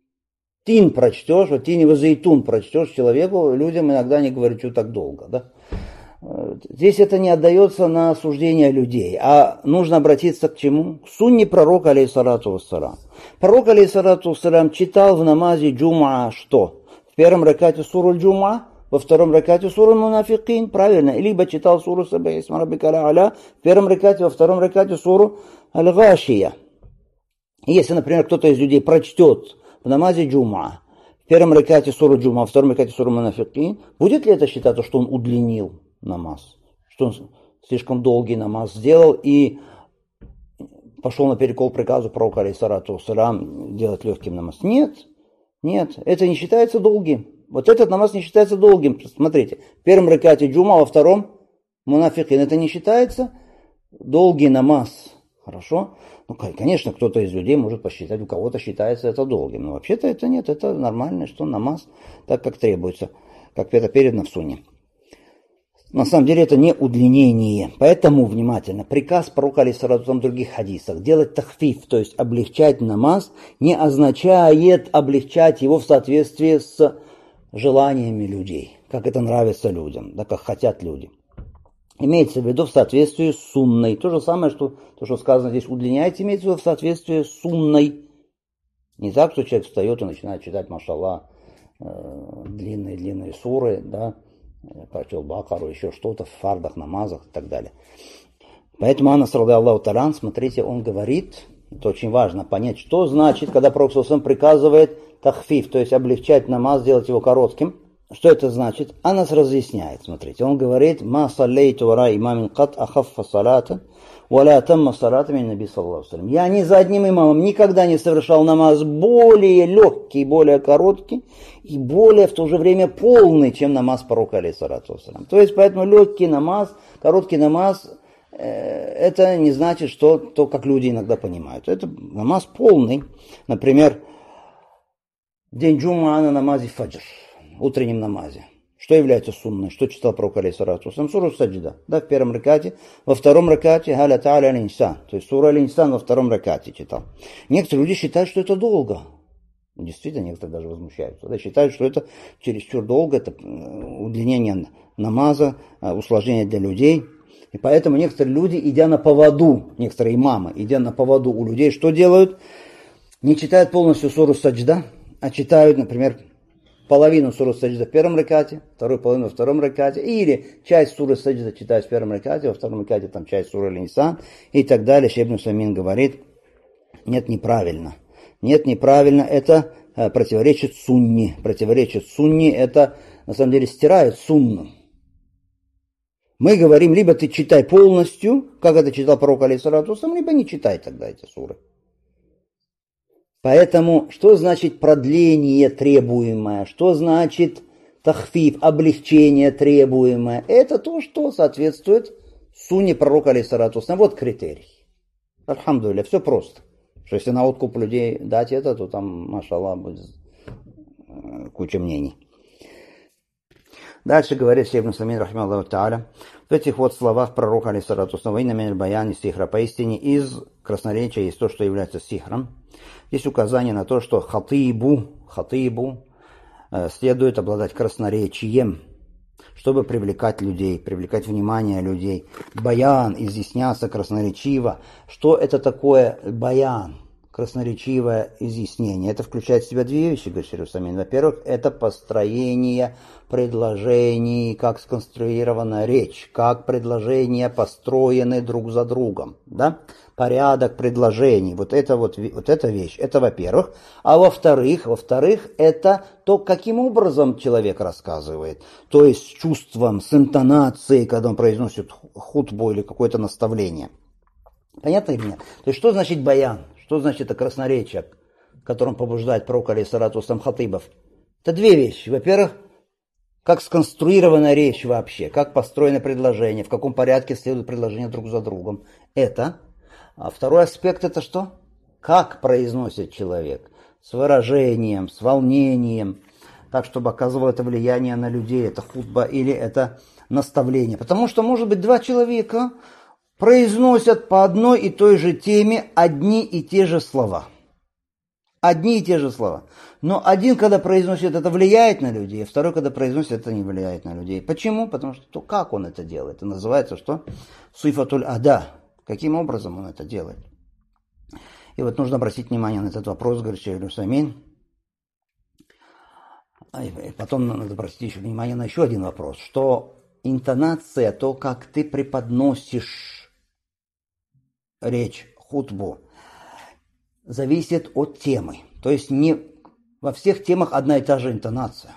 Тин прочтешь, вот Тин и Зайтун прочтешь человеку, людям иногда не говорят, что так долго, да? Здесь это не отдается на суждение людей, а нужно обратиться к чему? К сунне пророка, алейхиссалату вассалам. Пророк, алейхиссалату вассалам, читал в намазе джум'a что? В первом ракате суру джум'a, во втором ракате суру мунафикин, правильно? Либо читал суру саббих исма раббика аль-а'ля, в первом ракате, во втором ракате суру аль-гашия. Если, например, кто-то из людей прочтет в намазе джум'a, в первом ракате суру джум'a, во втором ракате суру мунафикин, будет ли это считаться, что он удлинил намаз, что он слишком долгий намаз сделал и пошел наперекол приказу пророка, алейхиссалату вассалям, делать легким намаз? Нет, нет, это не считается долгим. Вот этот намаз не считается долгим. Смотрите, в первом ракате джума, во втором мунафикин. Это не считается долгий намаз. Хорошо? Ну, конечно, кто-то из людей может посчитать, у кого-то считается это долгим. Но вообще-то это нет, это нормально, что намаз так, как требуется, как это передано в сунне. На самом деле это не удлинение. Поэтому, внимательно, приказ пророка, алейхиссалату вассалям, в других хадисах делать тахфиф, то есть облегчать намаз, не означает облегчать его в соответствии с желаниями людей, как это нравится людям, да, как хотят люди. Имеется в виду в соответствии с сунной. То же самое, что то, что сказано здесь, удлиняется, имеется в виду в соответствии с сунной. Не так, что человек встает и начинает читать, машаллах, длинные-длинные суры, да, прочел Бакару, еще что-то в фардах, намазах и так далее. Поэтому Анас, радиаллаху та'аля, смотрите, он говорит, это очень важно понять, что значит, когда Пророк саллаллаху алейхи ва саллям приказывает тахфиф, то есть облегчать намаз, сделать его коротким. Что это значит? Анас разъясняет, смотрите, он говорит, «Ма саллейту вара имамин кат ахаффа салата, валя тамма салата мин наби саллаллаху алейхи ва саллям». Я ни за одним имамом никогда не совершал намаз более легкий, более короткий и более в то же время полный, чем намаз пророка, алейхиссалату вассалям. То есть, поэтому легкий намаз, короткий намаз, э, это не значит, что то, как люди иногда понимают. Это намаз полный. Например, день джумма на намазе фаджр, утреннем намазе. Что является сунной? Что читал пророк, алейхиссалату вассалям? Суру саджда, да, в первом ракате. Во втором ракате халя та'аля аль-инсан. То есть сура аль-инсан во втором ракате читал. Некоторые люди считают, что это долго. Действительно, некоторые даже возмущаются. Да, считают, что это чересчур долго, это удлинение намаза, усложнение для людей. И поэтому некоторые люди, идя на поводу, некоторые имамы, идя на поводу у людей, что делают? Не читают полностью суру саджда, а читают, например, половину суры саджда в первом ракате, вторую половину во втором ракате, или часть суры саджда читают в первом ракате, во втором ракате там часть суры Аль-Инсан и так далее. Шейх ибн Усаймин говорит, нет, неправильно. Нет, неправильно, это э, противоречит сунне. Противоречит сунне, это на самом деле стирает сунну. Мы говорим, либо ты читай полностью, как это читал пророк алейхиссалату вассалям, либо не читай тогда эти суры. Поэтому, что значит продление требуемое, что значит тахфиф, облегчение требуемое, это то, что соответствует сунне пророка алейхиссалату вассалям. Вот критерий. Альхамдулилля, все просто. Что если на откуп людей дать это, то там, машаллах, будет куча мнений. Дальше говорит шейх ибн Усаймин, рахимахуллаху тааля, в этих вот словах пророка, алейхиссалату вассалям, «Инна миналь баяни сихра», поистине из красноречия есть то, что является сихром. Здесь указание на то, что хатибу, хатибу э, следует обладать красноречием, чтобы привлекать людей, привлекать внимание людей. Баян, изъясняться красноречиво. Что это такое баян? Красноречивое изъяснение. Это включает в себя две вещи, говорит шейх Усаймин. Во-первых, это построение предложений, как сконструирована речь, как предложения построены друг за другом. Да? Порядок предложений. Вот это вот, вот эта вещь. Это во-первых. А во-вторых, во-вторых, это то, каким образом человек рассказывает. То есть с чувством, с интонацией, когда он произносит хутбу или какое-то наставление. Понятно или нет? То есть что значит баян? Что значит это красноречие, которым побуждает пророк алейхиссалату вассалям хатибов? Это две вещи. Во-первых, как сконструирована речь вообще, как построено предложение, в каком порядке следуют предложения друг за другом. Это. А второй аспект это что? Как произносит человек. С выражением, с волнением, так, чтобы оказывало это влияние на людей. Это хутба или это наставление. Потому что, может быть, два человека произносят по одной и той же теме одни и те же слова. Одни и те же слова. Но один, когда произносит, это влияет на людей, а второй, когда произносит, это не влияет на людей. Почему? Потому что то, как он это делает. Это называется что? Сифатуль ада. Каким образом он это делает? И вот нужно обратить внимание на этот вопрос, говорит шейх ибн Усаймин. И потом надо обратить еще внимание на еще один вопрос, что интонация, то, как ты преподносишь речь, хутбу, зависит от темы. То есть не во всех темах одна и та же интонация.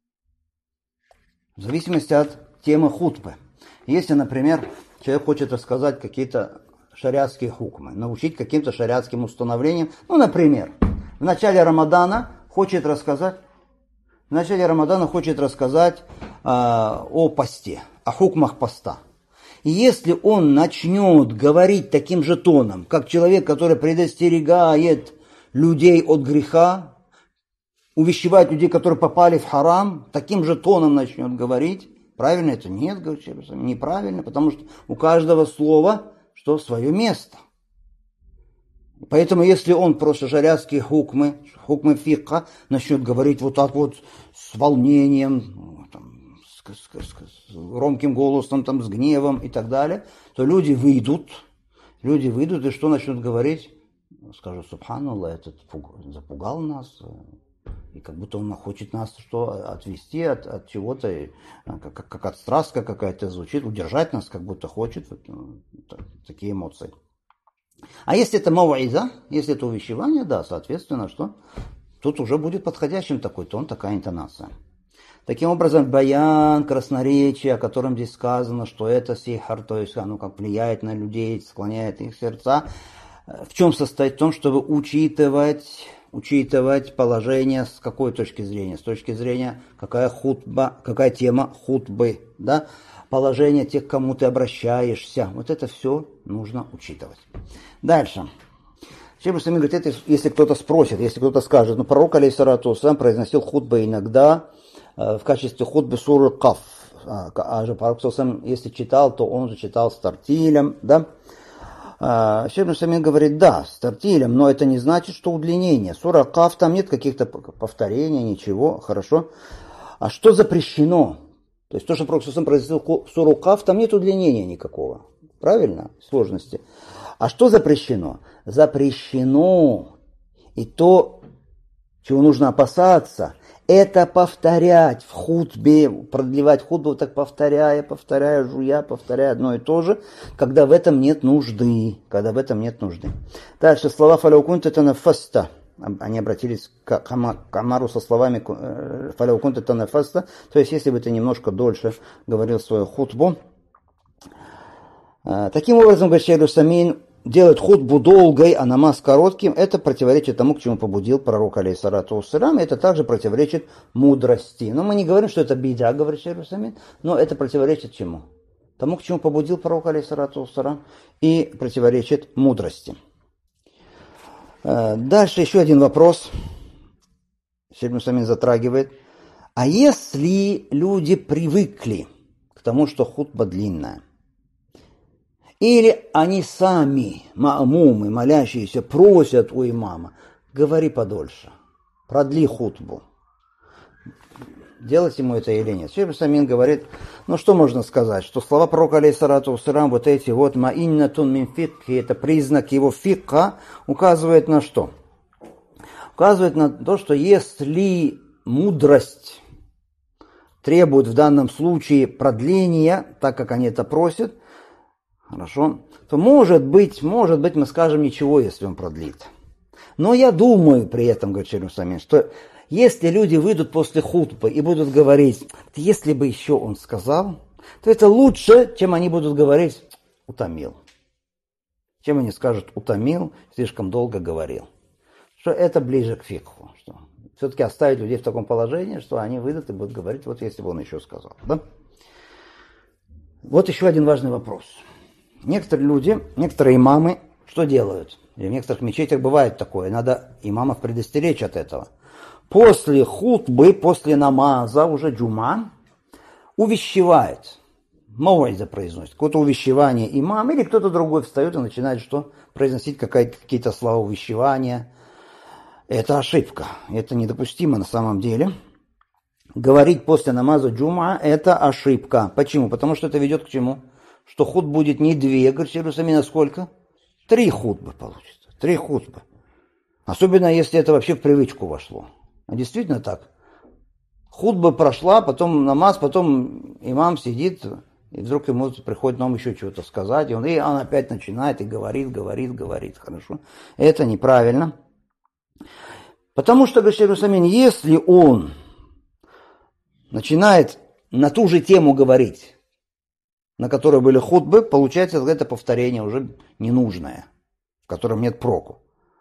В зависимости от темы хутбы. Если, например, человек хочет рассказать какие-то шариатские хукмы, научить каким-то шариатским установлениям, ну, например, в начале Рамадана хочет рассказать, в начале Рамадана хочет рассказать э, о посте, о хукмах поста. И если он начнет говорить таким же тоном, как человек, который предостерегает людей от греха, увещевает людей, которые попали в харам, таким же тоном начнет говорить, правильно это? Нет, говорит, неправильно, потому что у каждого слова что свое место. Поэтому если он просто шариатские хукмы, хукмы фикха, начнет говорить вот так вот с волнением, там, с, с, с, с громким голосом, там, с гневом и так далее, то люди выйдут, люди выйдут и что начнут говорить? Скажут, субханаллах, этот запугал нас, и как будто он хочет нас что, отвести от, от чего-то, как, как от страстка какая-то звучит, удержать нас, как будто хочет, вот, так, такие эмоции. А если это мауиза, если это увещевание, да, соответственно, что? Тут уже будет подходящим такой тон, такая интонация. Таким образом, баян, красноречие, о котором здесь сказано, что это сихар, то есть оно как влияет на людей, склоняет их сердца, в чем состоит? В том, чтобы учитывать, учитывать положение с какой точки зрения? С точки зрения, какая хутба, какая тема хутбы, да? Положение тех, к кому ты обращаешься. Вот это все нужно учитывать. Дальше. Шейх ибн Усаймин говорит, это если кто-то спросит, если кто-то скажет, ну, пророк, алейхиссалату вассалям, произносил хутбы иногда э, в качестве хутбы суры Каф. А, а же пророк, если читал, то он же читал с тартилем, да? Шейх ибн Усаймин говорит, да, с тартилем, но это не значит, что удлинение. Сура Каф, там нет каких-то повторений, ничего, хорошо. А что запрещено? То есть то, что Пророк произносил суру Каф, там нет удлинения никакого. Правильно? Сложности. А что запрещено? Запрещено. И то, чего нужно опасаться, это повторять в хутбе, продлевать хутбу, так повторяя, повторяя, жуя, повторяя одно и то же, когда в этом нет нужды. Когда в этом нет нужды. Дальше слова «фаляукунт» это нафаста. Они обратились к Амару со словами «фаляукунт» это нафаста. То есть, если бы ты немножко дольше говорил свою хутбу. Таким образом, говорит Шейх ибн делать хутбу долгой, а намаз коротким, это противоречит тому, к чему побудил пророк, алейхиссалату вассалям, и это также противоречит мудрости. Но мы не говорим, что это бид'а, говорит Шейх ибн Усаймин, но это противоречит чему? Тому, к чему побудил пророк, алейхиссалату вассалям, и противоречит мудрости. Дальше еще один вопрос. Шейх ибн Усаймин затрагивает. А если люди привыкли к тому, что хутба длинная, или они сами, ма'мумы, молящиеся, просят у имама, говори подольше, продли хутбу. Делать ему это или нет? Шейх ибн Усаймин говорит, ну что можно сказать, что слова пророка, алейхиссалату вассалям, вот эти вот ма'иннатун мин фикхи, это признак его фикха, указывает на что? Указывает на то, что если мудрость требует в данном случае продления, так как они это просят, хорошо, то может быть, может быть, мы скажем ничего, если он продлит. Но я думаю при этом, говорит Шейх ибн Усаймин, что если люди выйдут после хутбы и будут говорить, если бы еще он сказал, то это лучше, чем они будут говорить, утомил. Чем они скажут, утомил, слишком долго говорил. Что это ближе к фикху. Что все-таки оставить людей в таком положении, что они выйдут и будут говорить, вот если бы он еще сказал. Да? Вот еще один важный вопрос. Некоторые люди, некоторые имамы, что делают? И в некоторых мечетях бывает такое, надо имамов предостеречь от этого. После хутбы, после намаза, уже джума, увещевает, мауиза произносит, какое-то увещевание имам, или кто-то другой встает и начинает что? Произносить какие-то слова увещевания. Это ошибка, это недопустимо на самом деле. Говорить после намаза джума – это ошибка. Почему? Потому что это ведет к чему? Что хутб будет не две, говорит Шейх ибн Усаймин, а сколько? Три хутбы получится. Три хутбы. Особенно, если это вообще в привычку вошло. А действительно так. Хутба прошла, потом намаз, потом имам сидит, и вдруг ему приходит нам еще чего-то сказать, и он, и он опять начинает и говорит, говорит, говорит. Хорошо. Это неправильно. Потому что, говорит Шейх ибн Усаймин, если он начинает на ту же тему говорить, на которой были хутбы, получается, это повторение уже ненужное, в котором нет проку.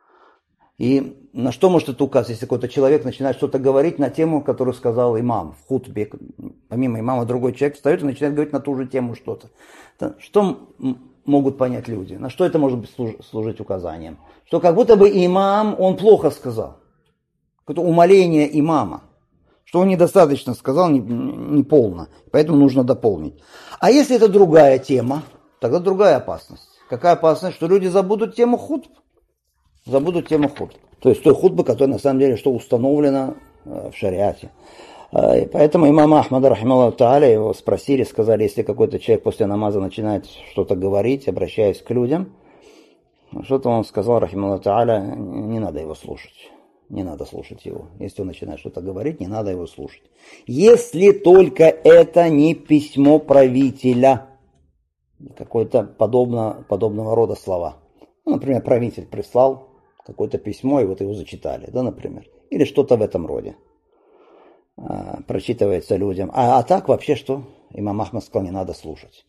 И на что может это указать, если какой-то человек начинает что-то говорить на тему, которую сказал имам в хутбе, помимо имама другой человек встает и начинает говорить на ту же тему что-то. Что могут понять люди? На что это может служить указанием? Что как будто бы имам, он плохо сказал. Какое-то умаление имама. Что он недостаточно сказал, не, не полно, поэтому нужно дополнить. А если это другая тема, тогда другая опасность. Какая опасность? Что люди забудут тему хутб. Забудут тему хутб. То есть той хутбы, которая на самом деле что установлена в шариате. И поэтому имам Ахмад, рахималлаху тааля, его спросили, сказали, если какой-то человек после намаза начинает что-то говорить, обращаясь к людям, что-то он сказал, рахималлаху тааля, не надо его слушать. Не надо слушать его. Если он начинает что-то говорить, не надо его слушать. Если только это не письмо правителя, какое-то подобно, подобного рода слова. Ну, например, правитель прислал какое-то письмо, и вот его зачитали, да, например. Или что-то в этом роде. А, прочитывается людям. А, а так вообще что? Имам Ахмад сказал, не надо слушать.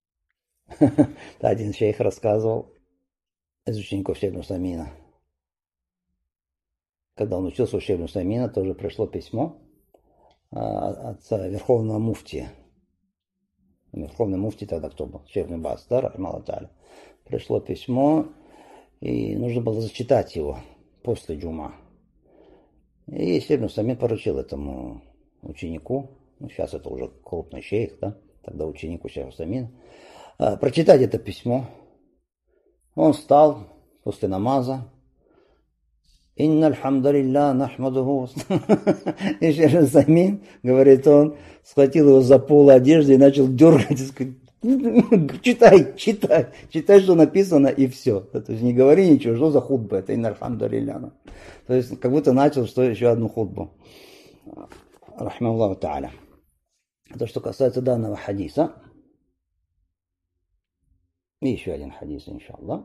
Один шейх рассказывал из учеников Шейха ибн Усаймина. Когда он учился у Шейха ибн Усаймина, тоже пришло письмо от верховного муфтия. Верховный муфтий тогда кто был? Шейх ибн Баз, да, рахималлаху тааля. Пришло письмо, и нужно было зачитать его после джума. И Шейх ибн Усаймин поручил этому ученику, ну сейчас это уже крупный шейх, да, тогда ученику Шейха ибн Усаймина, прочитать это письмо. Он встал после намаза. Инна аль-хамдалилля нахмадуху. И Шейх Усаймин, говорит он, схватил его за полу одежды и начал дергать. И сказать, читай, читай, читай, что написано, и все. То есть не говори ничего, что за хутба это, инна аль-хамдалилля. То есть как будто начал что еще одну хутбу. Рахмаллаху та'аля. Это что касается данного хадиса. И еще один хадис, иншаллах.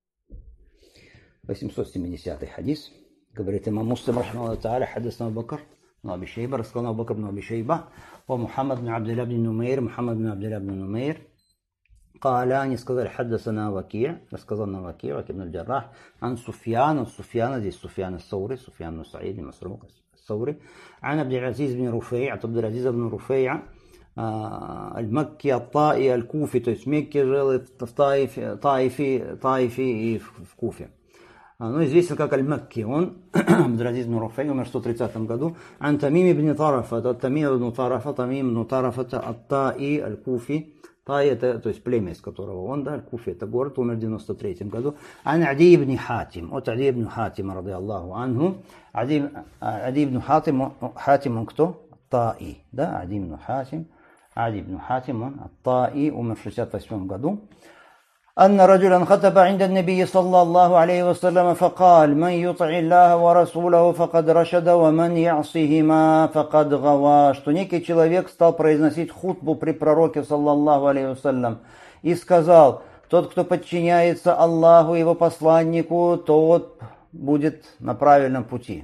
восемьсот семидесятый хадис. Говорит имам Муслим, рахмаллаху та'аля, хадисна Абу Бакр бн Аби Шейба, рассказал Абу Бакр бн Аби Шейба, ва Мухаммад бн Абдилля бн Нумейр, Мухаммад бн Абдилля бн Нумейр. قال они сказали, حدثنا وكيع, рассказал нам Вакий, Вакий ибн аль-Джаррах, ан Суфьян, Суфьяна, здесь Суфьян ас-Саури, Суфьян ибн Саид, Масрук ас-Саури, ан Абдул-Азиз бн Руфей, от Абдул-Азиз бн Руфейя, аль-Макки, ат-Таи, аль-Куфи, то есть в Мекке жил, в Таифе, Таифе, Таифе и в Куфе. Ну, известен как Аль-Макки. Он, Абдул-Азиз бн Руфей, умер в сто тридцатом году. Ан Тамим ибн Тарафа, от Тамим ибн Тарафа, Тамим ибн Тарафа, ат-Таи, аль-Куфи. Тай это, то есть племя, из которого он, да, Аль-Куфи, это город, умер в девяносто третьем году. Ан Ади ибн Хатим, от Ади ибн Хатима, ради Аллаху анху. Ади, Ади ибн Хатим, Хатим он кто? Таи, да, Ади ибн Хатим. Ади ибн Хатим, он Таи, умер в шестьдесят восьмом году. أن رجلا خطب عند النبي صلى الله عليه وسلم فقال من يطع الله ورسوله فقد رشد ومن يعصهما فقد غوى. Что некий человек стал произносить хутбу при пророке саллаллаху алейхи вассалям и сказал: тот, кто подчиняется Аллаху и его посланнику, тот будет на правильном пути,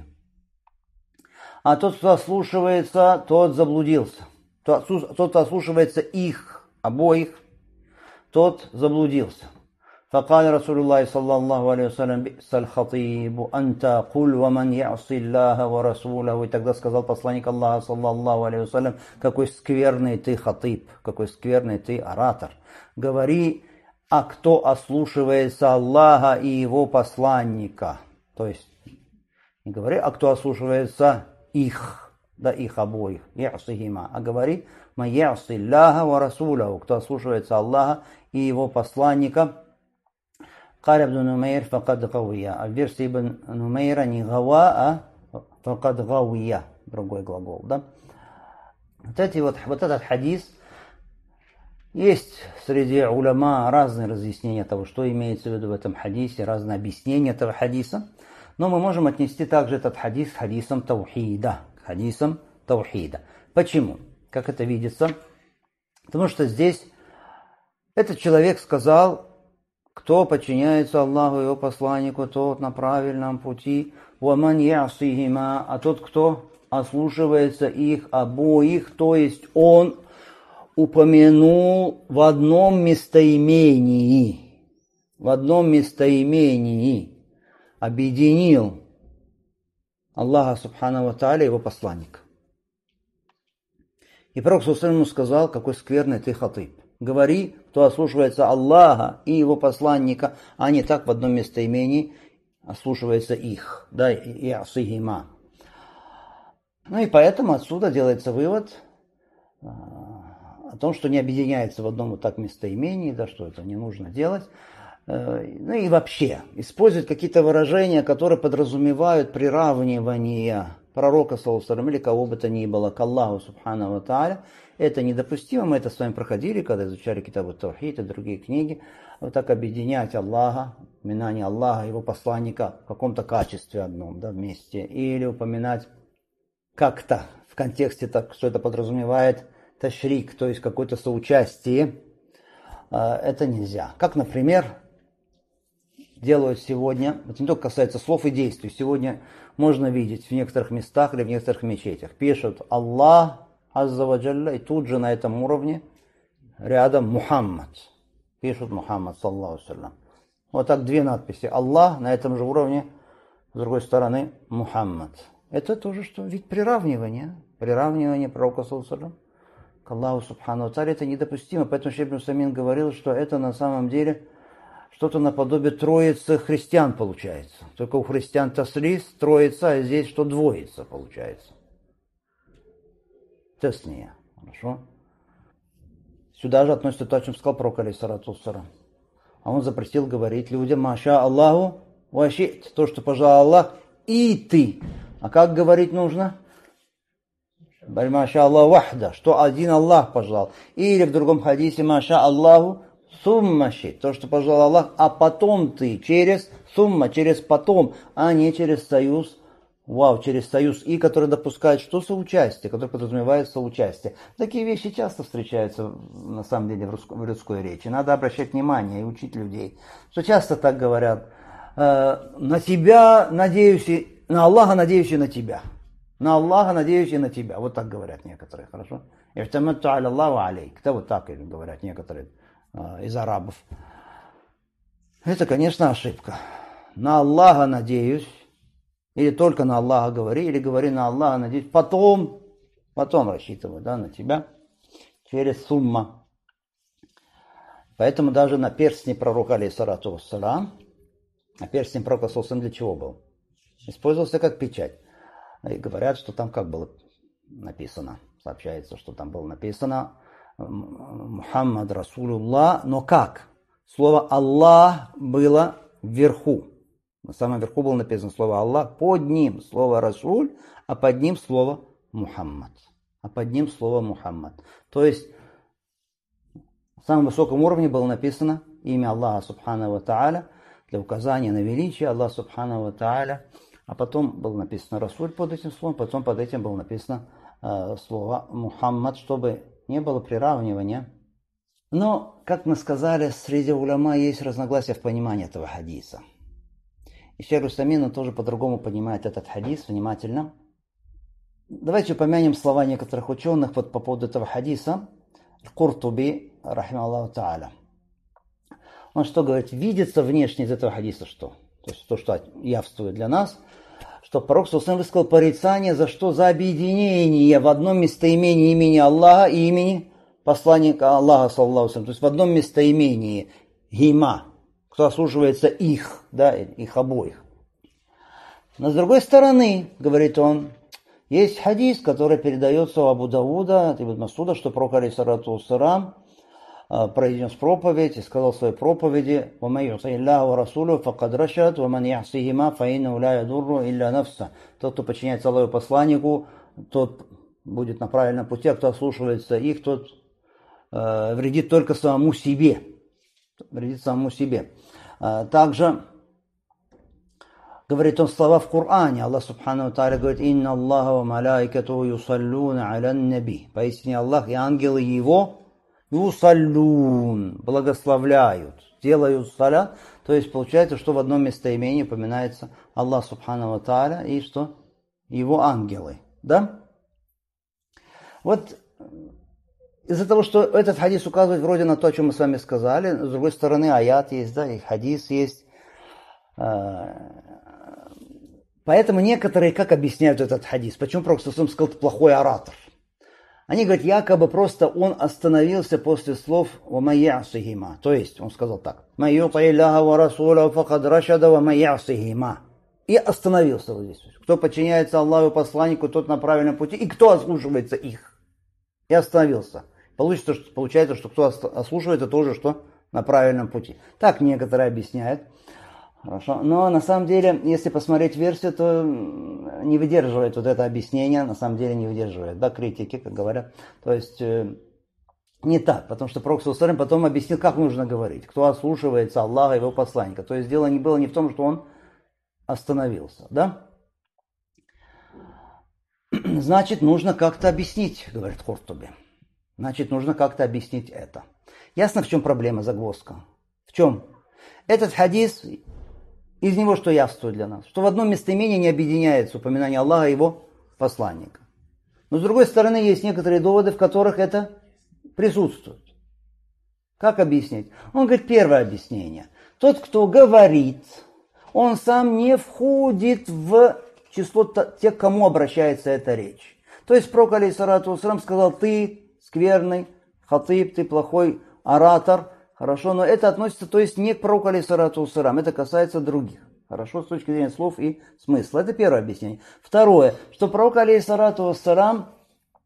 а тот, кто ослушивается, тот заблудился. Тот, кто ослушивается их обоих, тот заблудился. فقال رسول الله صلى الله عليه وسلم بئس الخطيب أنت قل ومن يعصي الله ورسوله. И тогда сказал посланник Аллаха саллаллаху алейхи вассалям: какой скверный ты хатиб, какой скверный ты оратор. Говори, а кто ослушивается Аллаха и его посланника. То есть не говори, а кто ослушивается их, да, их обоих, ясихима, а говори ма яси Аллаха ва расулаху, кто ослушивается Аллаха и его посланника. Каля ибн Нумейр факад гавия. А в версии ибн Нумейра не гава, а факад гавия, другой глагол, да. Вот, эти вот, вот этот хадис, есть среди уляма разные разъяснения того, что имеется в виду в этом хадисе, разные объяснения этого хадиса. Но мы можем отнести также этот хадис к хадисам таухида, хадисам таухида. Почему? Как это видится? Потому что здесь этот человек сказал: кто подчиняется Аллаху и его посланнику, тот на правильном пути. وَمَنْ يَعْصِهِمَا, а тот, кто ослушивается их обоих, то есть он упомянул в одном местоимении, в одном местоимении объединил Аллаха субхану ва тааля и его посланника. И пророк саллаллаху алейхи ва саллям сказал: какой скверный ты хатиб. Говори, кто ослушивается Аллаха и его посланника, а не так в одном местоимении ослушивается их, да, и асихима. Ну и поэтому отсюда делается вывод о том, что не объединяется в одном вот так местоимении, да, что это не нужно делать. Ну и вообще, использовать какие-то выражения, которые подразумевают приравнивание пророка, саллаллаху алейхи ва саллям, или кого бы то ни было, к Аллаху субхану ва тааля. Это недопустимо, мы это с вами проходили, когда изучали Китаб ат-Таухид и другие книги. Вот так объединять Аллаха, упоминание Аллаха, его посланника в каком-то качестве одном, да, вместе. Или упоминать как-то в контексте, так, что это подразумевает ташрик, то есть какое-то соучастие. Это нельзя. Как, например, делают сегодня, это не только касается слов и действий, сегодня можно видеть в некоторых местах или в некоторых мечетях. Пишут Аллах Азза ва Джалля, и тут же на этом уровне рядом Мухаммад. Пишут Мухаммад, саллаллаху алейхи ва саллям. Вот так две надписи. Аллах, на этом же уровне, с другой стороны, Мухаммад. Это тоже что? Ведь приравнивание. Приравнивание пророка, саллаллаху алейхи ва саллям, к Аллаху субхану ва тааля, это недопустимо. Поэтому Шейх ибн Усаймин говорил, что это на самом деле что-то наподобие троицы христиан получается. Только у христиан таслис, троица, а здесь что двоица получается. Тесния. Хорошо. Сюда же относится то, о чем сказал пророк, алейхиссалату вассалям. А он запретил говорить людям «Маша Аллаху вашит», то, что пожелал Аллах, и ты. А как говорить нужно? «Маша Аллаху вахда», что один Аллах пожелал. Или в другом хадисе «Маша Аллаху сумма шит», то, что пожелал Аллах, а потом ты через сумма, через потом, а не через союз. Вау, через союз «и», который допускает что? Соучастие, который подразумевает соучастие. Такие вещи часто встречаются, на самом деле, в, русской, в людской речи. Надо обращать внимание и учить людей. Что часто так говорят: э, на тебя надеюсь, и, на Аллаха надеюсь и на тебя. На Аллаха надеюсь и на тебя. Вот так говорят некоторые, хорошо? «Ихтаматту аля Аллаху алейк». Да, вот так говорят некоторые э, из арабов. Это, конечно, ошибка. На Аллаха надеюсь. Или только на Аллаха говори, или говори на Аллаха, надеюсь, потом, потом рассчитываю, да, на тебя, через сумма. Поэтому даже на перстне пророка, алейхиссалату вассалям, а перстень пророка для чего был? Использовался как печать. И говорят, что там как было написано, сообщается, что там было написано Мухаммад Расулуллах, но как? Слово Аллах было вверху. На самом верху было написано слово Аллах, под ним слово Расуль, а под ним слово Мухаммад. А под ним слово Мухаммад. То есть на самом высоком уровне было написано имя Аллаха Субхану ва Тааля для указания на величие Аллаха Субхану ва Тааля. А потом было написано Расуль под этим словом, потом под этим было написано э, слово Мухаммад, чтобы не было приравнивания. Но, как мы сказали, среди уляма есть разногласия в понимании этого хадиса. И шейх Рустамин тоже по-другому понимает этот хадис внимательно. Давайте упомянем слова некоторых ученых вот по поводу этого хадиса. Куртуби, рахималлаху та'аля. Он что говорит? Видится внешне из этого хадиса что? То есть то, что явствует для нас, что пророк Сулсам высказал порицание за что? За объединение в одном местоимении имени Аллаха и имени посланника Аллаха, саллаллаху алейхи ва саллям. То есть в одном местоимении гима. Кто ослушивается их, да, их обоих. Но с другой стороны, говорит он, есть хадис, который передается у Абу Дауда, от Ибн Масуда, что пророк алейхиссалату вассалям произнес проповедь и сказал в своей проповеди: «Ваман юти Аллаха ва расулаху факад рашад, ваман ясихима фаиннаху ла ядурру илля нафса». Тот, кто подчиняется Аллаху и посланнику, тот будет на правильном пути, а кто ослушивается их, тот э, вредит только самому себе. Вредит самому себе. Также говорит он слова в Коране. Аллах Субхану ва Тааля говорит: «Инна Аллаха ва малайкатуху юсаллуна алян наби». Поистине Аллах и ангелы его юсаллун, благословляют, делают салят. То есть получается, что в одном местоимении упоминается Аллах Субхану ва Тааля и что? Его ангелы. Да? Вот из-за того, что этот хадис указывает вроде на то, о чем мы с вами сказали, с другой стороны, аят есть, да, и хадис есть. Поэтому некоторые как объясняют этот хадис? Почему пророк сказал, что ты плохой оратор? Они говорят, якобы просто он остановился после слов «ва ясихима». То есть он сказал так: «Ма юти Аллаха ва расулаху факад рашада ва ясихима». И остановился вот здесь. Кто подчиняется Аллаху и посланнику, тот на правильном пути. И кто ослушивается их? И остановился. Получится, что, получается, что кто ослушивается, тоже что на правильном пути. Так некоторые объясняют. Хорошо. Но на самом деле, если посмотреть версию, то не выдерживает вот это объяснение, на самом деле не выдерживает, да, критики, как говорят. То есть э, не так, потому что пророк саллаллаху алейхи ва саллям потом объяснил, как нужно говорить, кто ослушивается Аллаха и его посланника. То есть дело не было не в том, что он остановился, да? Значит, нужно как-то объяснить, говорит Куртуби. Значит, нужно как-то объяснить это. Ясно, в чем проблема, загвоздка? В чем? Этот хадис, из него что явствует для нас? Что в одном местоимении не объединяется упоминание Аллаха и его посланника. Но с другой стороны, есть некоторые доводы, в которых это присутствует. Как объяснить? Он говорит, первое объяснение. Тот, кто говорит, он сам не входит в число тех, к кому обращается эта речь. То есть пророк алейхиссалату вассалям сказал: ты скверный хатиб, ты плохой оратор. Хорошо, но это относится, то есть не к пророку алейхиссалату вассалям, это касается других. Хорошо, с точки зрения слов и смысла. Это первое объяснение. Второе, что пророк алейхиссалату вассалям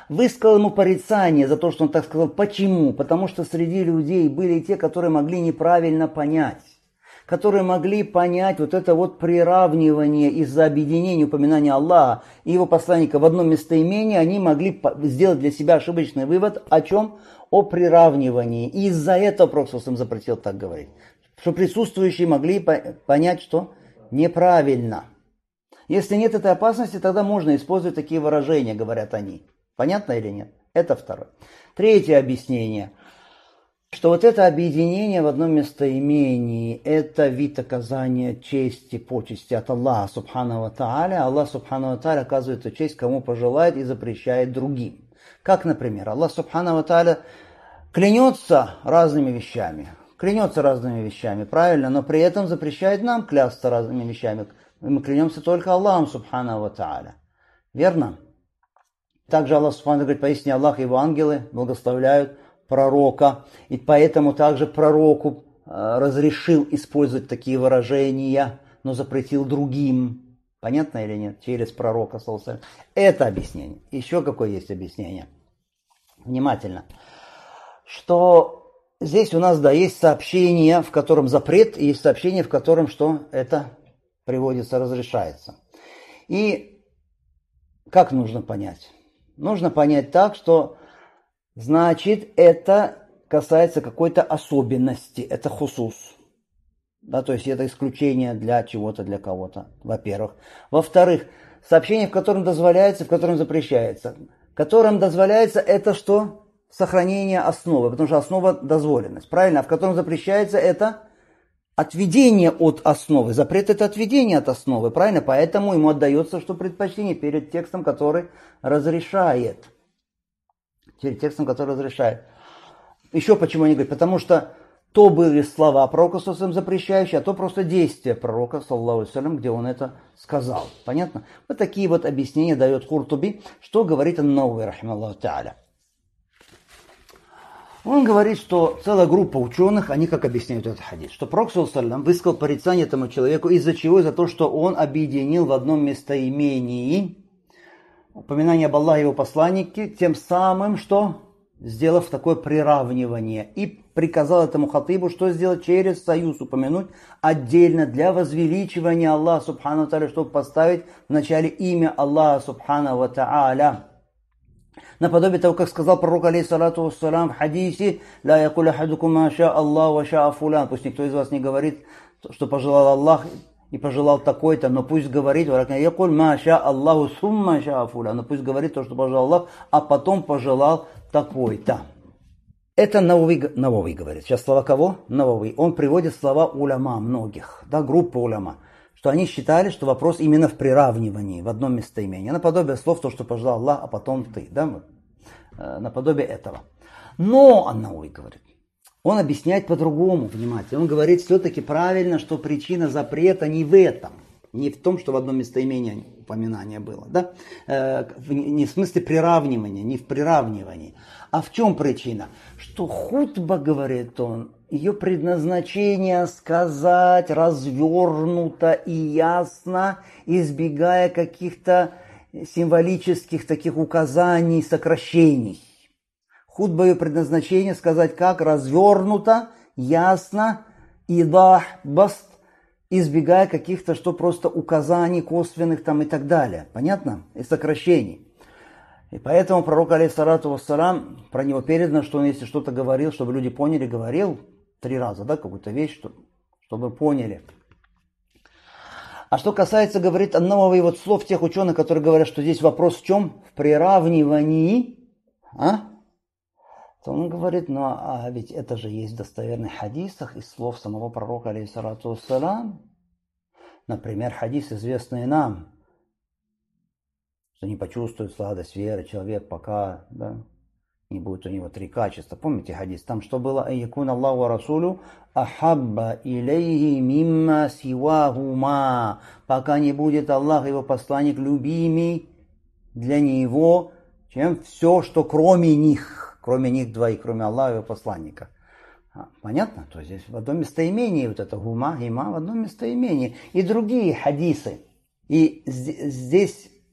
высказал ему порицание за то, что он так сказал. Почему? Потому что среди людей были те, которые могли неправильно понять, которые могли понять вот это вот приравнивание из-за объединения упоминания Аллаха и его посланника в одном местоимении, они могли сделать для себя ошибочный вывод о чем? О приравнивании. И из-за этого Пророк запретил так говорить. Что присутствующие могли понять, что неправильно. Если нет этой опасности, тогда можно использовать такие выражения, говорят они. Понятно или нет? Это второе. Третье объяснение. Что вот это объединение в одном местоимении, это вид оказания чести, почести от Аллаха Субхану ва Тааля. Аллах Субхану ва Тааля оказывает эту честь, кому пожелает, и запрещает другим. Как, например, Аллах Субхану ва Тааля клянется разными вещами. Клянется разными вещами, правильно, но при этом запрещает нам клясться разными вещами. Мы клянемся только Аллахом Субхану ва Тааля. Верно? Также Аллах Субхану говорит, поистине Аллах и его ангелы благословляют пророка. И поэтому также пророку э, разрешил использовать такие выражения, но запретил другим. Понятно или нет? Через пророка. Это объяснение. Еще какое есть объяснение? Внимательно. Что здесь у нас, да, есть сообщение, в котором запрет, и есть сообщение, в котором что это приводится, разрешается. И как нужно понять? Нужно понять так, что значит это касается какой-то особенности, это хусус. Да, то есть это исключение для чего-то, для кого-то, во-первых. Во-вторых, сообщение, в котором дозволяется, в котором запрещается. В котором дозволяется это что? Сохранение основы, потому что основа дозволенность, правильно? А в котором запрещается это отведение от основы. Запрет это отведение от основы, правильно? Поэтому ему отдается что предпочтение перед текстом, который разрешает. Перед текстом, который разрешает. Еще почему они говорят? Потому что то были слова пророка, запрещающие, а то просто действия пророка, саллаллаху алейхи ва саллям, где он это сказал. Понятно? Вот такие вот объяснения дает Куртуби, что говорит ан-Навави, рахимахуллаху тааля. Он говорит, что целая группа ученых, они как объясняют этот хадис, что Пророк саллаллаху алейхи ва саллям высказал порицание этому человеку, из-за чего? Из-за того, что он объединил в одном местоимении упоминание об Аллахе и его посланнике, тем самым, что сделав такое приравнивание, и приказал этому хатибу, что сделать? Через союз упомянуть отдельно для возвеличивания Аллаха Субхану ва Тааля, чтобы поставить в начале имя Аллаха Субхану ва Тааля. Наподобие того, как сказал пророк, алейхиссалату вассалам, в хадисе, «Ла якуля хадукум ма ша Аллах ва ша фулян». Пусть никто из вас не говорит, что пожелал Аллах и пожелал такой-то, но пусть говорит, «Якуль ма ша Аллаху сумма ша фулян». Но пусть говорит то, что пожелал Аллах, а потом пожелал такой-то. Это Навави, Навави говорит. Сейчас слова кого? Навави. Он приводит слова уляма многих, да, группы уляма, что они считали, что вопрос именно в приравнивании, в одном местоимении. Наподобие слов, то, что пожелал Аллах, а потом ты. Да? Наподобие этого. Но, Ан-Навави говорит, он объясняет по-другому, понимаете. Он говорит все-таки правильно, что причина запрета не в этом. Не в том, что в одном местоимении упоминание было. Да? Не в смысле приравнивания, не в приравнивании. А в чем причина? Что хутба, говорит он, ее предназначение сказать развернуто и ясно, избегая каких-то символических таких указаний, сокращений. Хутба ее предназначение сказать как? Развернуто, ясно, идах, баст, избегая каких-то, что просто указаний косвенных там и так далее. Понятно? И сокращений. И поэтому пророк, алейхиссалату вассалам, про него передано, что он, если что-то говорил, чтобы люди поняли, говорил три раза, да, какую-то вещь, чтобы поняли. А что касается, говорит Ан-Навави, вот слов тех ученых, которые говорят, что здесь вопрос в чем? В приравнивании, а? То он говорит, ну а ведь это же есть в достоверных хадисах из слов самого пророка, алейхиссалату вассалам. Например, хадис, известный нам, что не почувствует сладость веры человек, пока, да, не будет у него три качества. Помните хадис? Там что было? «Айякун Аллаху ва расулю ахабба илейхи мимма сивахума». Пока не будет Аллах и его посланник любимый для него, чем все, что кроме них. Кроме них двоих, кроме Аллаха и его посланника. А, понятно? То есть здесь в одном местоимении вот это гума, гима в одном местоимении. И другие хадисы. И здесь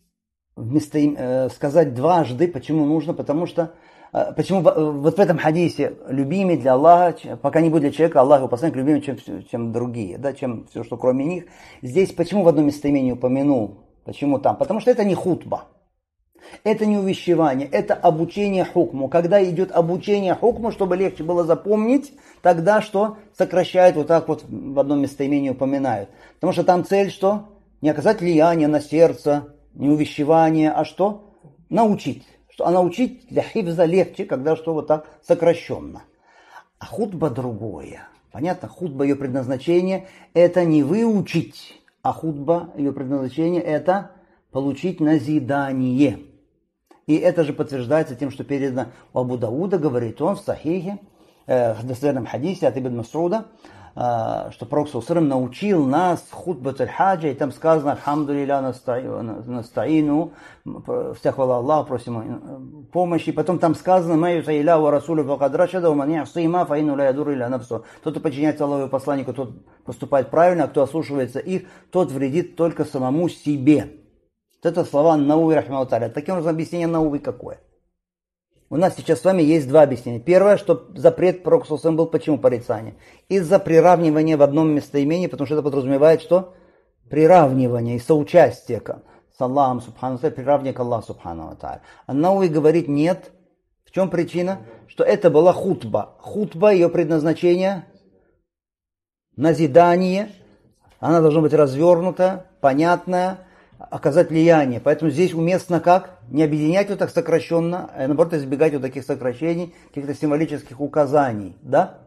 вместо, э, сказать дважды, почему нужно, потому что, э, почему вот в этом хадисе любимый для Аллаха, пока не будет для человека, Аллах его посланник любимый, чем, чем другие, да, чем все, что кроме них. Здесь почему в одном местоимении упомянул, почему там? Потому что это не хутба. Это не увещевание, это обучение хукму. Когда идет обучение хукму, чтобы легче было запомнить, тогда что? Сокращают вот так вот в одном местоимении упоминают. Потому что там цель что? Не оказать влияние на сердце, не увещевание, а что? Научить. Что, а научить для хифза легче, когда что вот так сокращенно. А хутба другое. Понятно? Хутба, ее предназначение, это не выучить, а хутба, ее предназначение, это получить назидание. И это же подтверждается тем, что передано у Абу Дауда, говорит он в Сахихе, э, в достоверном хадисе от Ибн Масуда, э, что Пророк саллаллаху алейхи ва саллям научил нас хутбат аль-хаджа, и там сказано «Альхамдулилля настаину», вся хвала Аллаху, просим помощи. Потом там сказано «Ма юта'илля ва расулю факад рашада, ва ман я'си ма фа инну ла ядурру илля нафсу». Тот, кто подчиняется Аллаху и посланнику, тот поступает правильно, а кто ослушивается их, тот вредит только самому себе. Вот это слова Науви рахимахуллах тааля. Таким образом, объяснение Науви какое? У нас сейчас с вами есть два объяснения. Первое, что запрет пророка саллаллаху алейхи ва саллям был почему порицание? Из-за приравнивания в одном местоимении, потому что это подразумевает, что приравнивание и соучастие с Аллахом субхану ва тааля, приравнение к Аллаху субхану ва тааля. А Науви говорит нет. В чем причина? Что это была хутба. Хутба, ее предназначение, назидание, она должна быть развернута, понятная, оказать влияние. Поэтому здесь уместно как? Не объединять вот так сокращенно, а наоборот избегать вот таких сокращений, каких-то символических указаний. Да?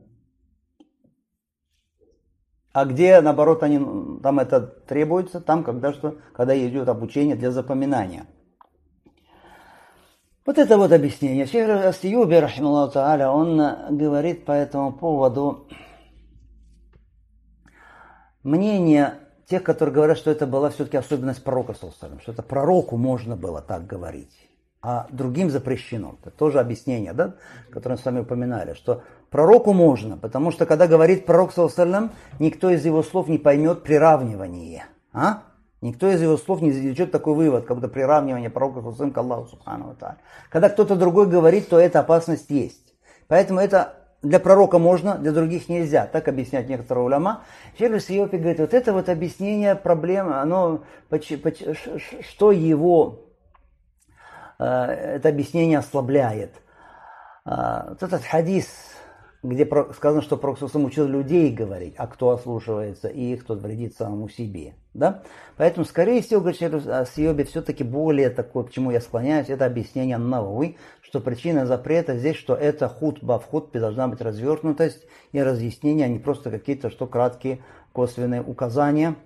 А где, наоборот, они, там это требуется? Там, когда, что, когда идет обучение для запоминания. Вот это вот объяснение. Шейх Ас-Сиюби, рахимахуллаху тааля, он говорит по этому поводу мнение тех, которые говорят, что это была все-таки особенность пророка, саллаллаху алейхи ва саллям, что это пророку можно было так говорить, а другим запрещено. Это тоже объяснение, да, которое мы с вами упоминали, что пророку можно, потому что когда говорит пророк, саллаллаху алейхи ва саллям, никто из его слов не поймет приравнивание. А? Никто из его слов не извлечет такой вывод, как будто приравнивание пророка, саллаллаху алейхи ва саллям, к Аллаху субхану ва тааля. Когда кто-то другой говорит, то эта опасность есть. Поэтому это для пророка можно, для других нельзя. Так объясняют некоторые уляма. Шейх Ас-Сиюби говорит, вот это вот объяснение проблемы, оно, что его, это объяснение ослабляет. Вот этот хадис, где сказано, что пророк учил людей говорить, а кто ослушивается их, тот вредит самому себе. Да? Поэтому, скорее всего, говорит Шейх Ас-Сиюби, все-таки более такое, к чему я склоняюсь, это объяснение Науви, что причина запрета здесь, что это хутба, в хутбе должна быть развернутость и разъяснение, а не просто какие-то что краткие косвенные указания.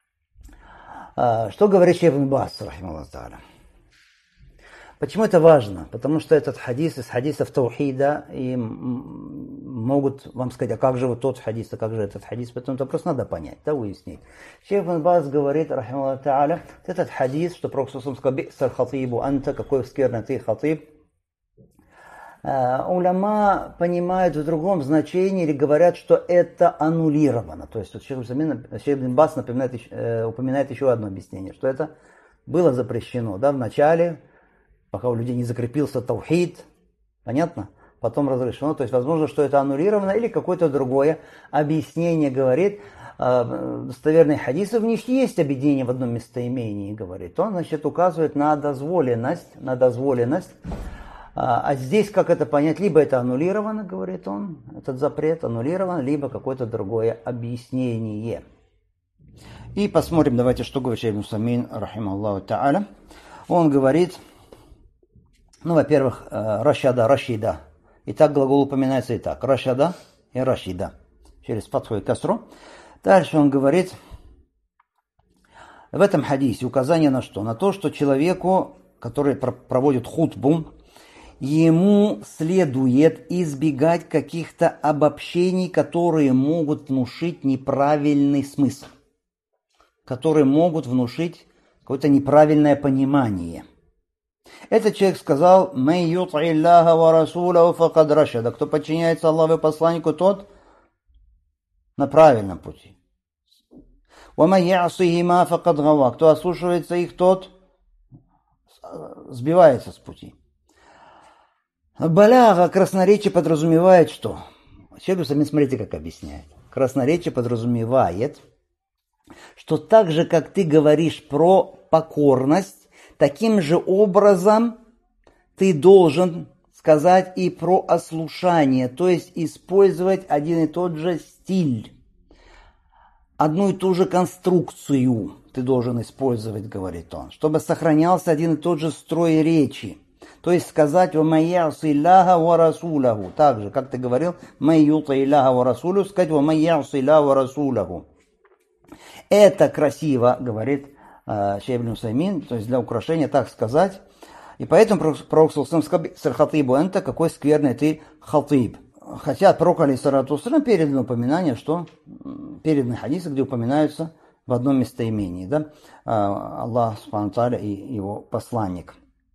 Что говорит Шейх Ибн Баз, рахимахуллах тааля? Почему это важно? Потому что этот хадис из хадисов таухида, и могут вам сказать, а как же вот тот хадис, а как же этот хадис, поэтому это просто надо понять, да, выяснить. Шейх Ибн Баз говорит, рахимахуллах тааля, этот хадис, что Пророк саллаллаху алейхи ва саллям сказал, «Бисар хатибу анта», какой скверный ты хатиб, уляма понимают в другом значении или говорят, что это аннулировано. То есть вот Шейх Ибн Баз напоминает, упоминает еще одно объяснение, что это было запрещено, да, в начале, пока у людей не закрепился таухид, понятно? Потом разрешено, то есть возможно, что это аннулировано или какое-то другое объяснение говорит. Достоверные хадисы, в них есть объединение в одном местоимении, говорит. Он, значит, указывает на дозволенность, на дозволенность. А здесь как это понять? Либо это аннулировано, говорит он, этот запрет аннулирован, либо какое-то другое объяснение. И посмотрим, давайте, что говорит Шейх Усаймин, рахимахуллаху тааля. Он говорит, ну, во-первых, рашада, рашида. Итак, глагол упоминается и так. Рашада и рашида. Через фатху и касру. Дальше он говорит, в этом хадисе указание на что? На то, что человеку, который проводит хутбу, ему следует избегать каких-то обобщений, которые могут внушить неправильный смысл. Которые могут внушить какое-то неправильное понимание. Этот человек сказал, «Мэй ют'и Аллаха ва расуляху факад рашада». Кто подчиняется Аллаху и посланнику, тот на правильном пути. «Ва мэй я'сихима факад гава». Кто ослушивается их, тот сбивается с пути. Баляга, красноречие подразумевает что? Шейх сами смотрите, как объясняет. Красноречие подразумевает, что так же, как ты говоришь про покорность, таким же образом ты должен сказать и про ослушание, то есть использовать один и тот же стиль, одну и ту же конструкцию ты должен использовать, говорит он, чтобы сохранялся один и тот же строй речи. То есть сказать «Ва майяси Илляха ва расуляху». Так же, как ты говорил, «Майюта Илляха ва расуляху», сказать «Ва майяси Илляха ва расуляху». Это красиво, говорит э, Шейх ибн Усаймин, то есть для украшения так сказать. И поэтому пророк сказал «Сар-хатибу энта», какой скверный ты хатиб. Хотя от пророка алейхиссалату вассалям передано упоминание, что переданы хадисы, где упоминаются в одном местоимении, да, Аллах субхану тааля и его посланник.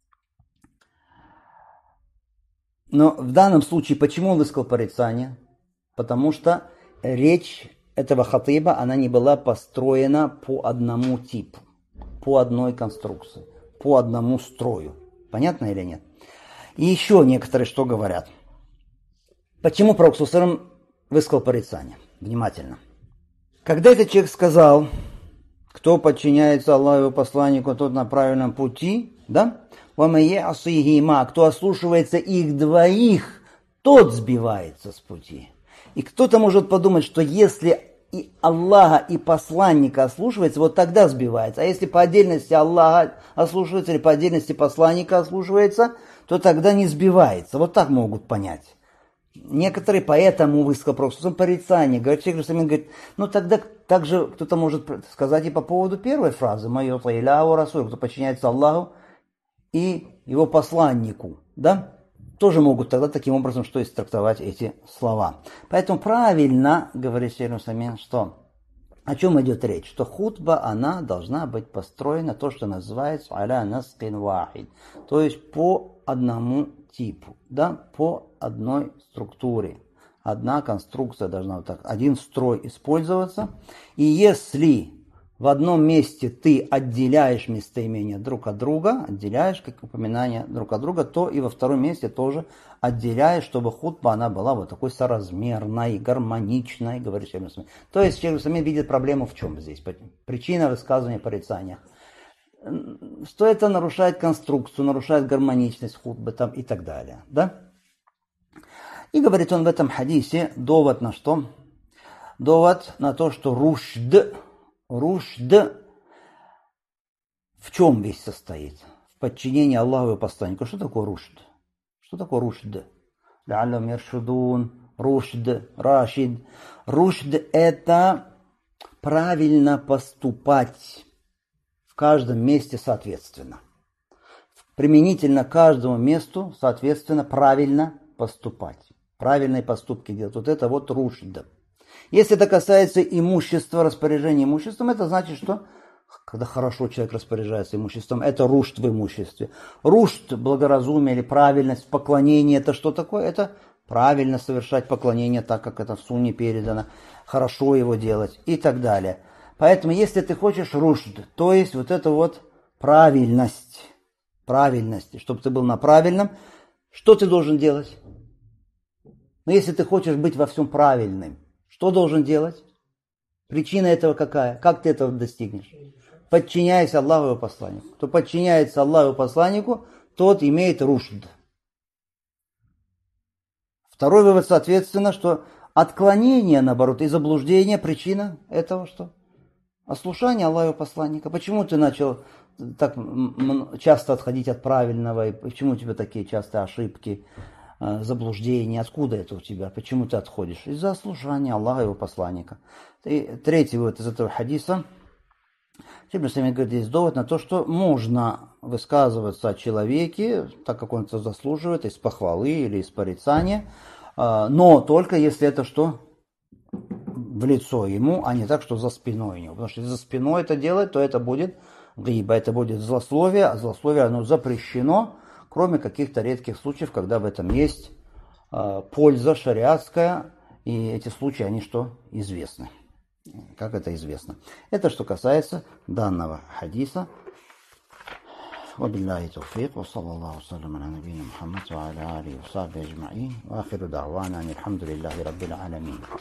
Но в данном случае, почему он высказал порицание? Потому что речь этого хатиба, она не была построена по одному типу, по одной конструкции, по одному строю. Понятно или нет? И еще некоторые что говорят. Почему пророк саллаллаху алейхи ва саллям высказал порицание? Внимательно. Когда этот человек сказал, кто подчиняется Аллаху и его посланнику, тот на правильном пути, да? Кто ослушивается их двоих, тот сбивается с пути. И кто-то может подумать, что если и Аллаха, и посланника ослушивается, вот тогда сбивается. А если по отдельности Аллаха ослушивается, или по отдельности посланника ослушивается, то тогда не сбивается. Вот так могут понять. Некоторые поэтому высказал пророк порицание. Говорит, человек же говорит, ну тогда также кто-то может сказать и по поводу первой фразы. «Майюта Илляха ва расуляху», кто подчиняется Аллаху и его посланнику, да, тоже могут тогда таким образом что истрактовать эти слова. Поэтому правильно, говорит Шейх Усаймин, что о чем идет речь, что хутба, она должна быть построена, то, что называется аля наскин вахид, то есть по одному типу, да, по одной структуре. Одна конструкция должна вот так, один строй использоваться. И если в одном месте ты отделяешь местоимения друг от друга, отделяешь как упоминания друг от друга, то и во втором месте тоже отделяешь, чтобы хутба она была вот такой соразмерной, гармоничной, говорит Шейх Усаймин. То есть Шейх Усаймин видит проблему в чем здесь? Причина высказывания порицания. Что это нарушает конструкцию, нарушает гармоничность хутбы там и так далее. Да? И говорит он в этом хадисе довод на что? Довод на то, что рушд, рушд в чем весь состоит? В подчинении Аллаху и посланнику. Что такое рушд? Что такое рушд? Ла'аллахум яршудун, рушд, рашид. Рушд это правильно поступать в каждом месте соответственно. Применительно к каждому месту, соответственно, правильно поступать. Правильные поступки делать. Вот это вот рушд. Если это касается имущества, распоряжения имуществом, это значит, что когда хорошо человек распоряжается имуществом, это рушд в имуществе. Рушд, благоразумие или правильность, поклонение, это что такое? Это правильно совершать поклонение так, как это в сунне передано, хорошо его делать и так далее. Поэтому, если ты хочешь рушд, то есть вот это вот правильность, правильность, чтобы ты был на правильном, что ты должен делать? Но если ты хочешь быть во всем правильным, что должен делать? Причина этого какая? Как ты этого достигнешь? Подчиняйся Аллаху и его посланнику. Кто подчиняется Аллаху и его посланнику, тот имеет рушд. Второй вывод, соответственно, что отклонение, наоборот, и заблуждение, причина этого что? Ослушание Аллаха и его посланника. Почему ты начал так часто отходить от правильного, и почему у тебя такие частые ошибки, заблуждения, откуда это у тебя, почему ты отходишь? Из-за ослушания Аллаха и его посланника. И третий вывод из этого хадиса. Шейх Усаймин говорит, есть довод на то, что можно высказываться о человеке, так как он это заслуживает, из похвалы или из порицания, но только если это что? В лицо ему, а не так, что за спиной у него. Потому что если за спиной это делать, то это будет гиба, это будет злословие, а злословие оно запрещено, кроме каких-то редких случаев, когда в этом есть э, польза шариатская, и эти случаи, они что? Известны. Как это известно? Это что касается данного хадиса. وبالله توفيق وصلى الله وسلم على نبينا محمد وعلى آله وصحبه أجمعين وآخر دعوانا أن الحمد لله رب العالمين.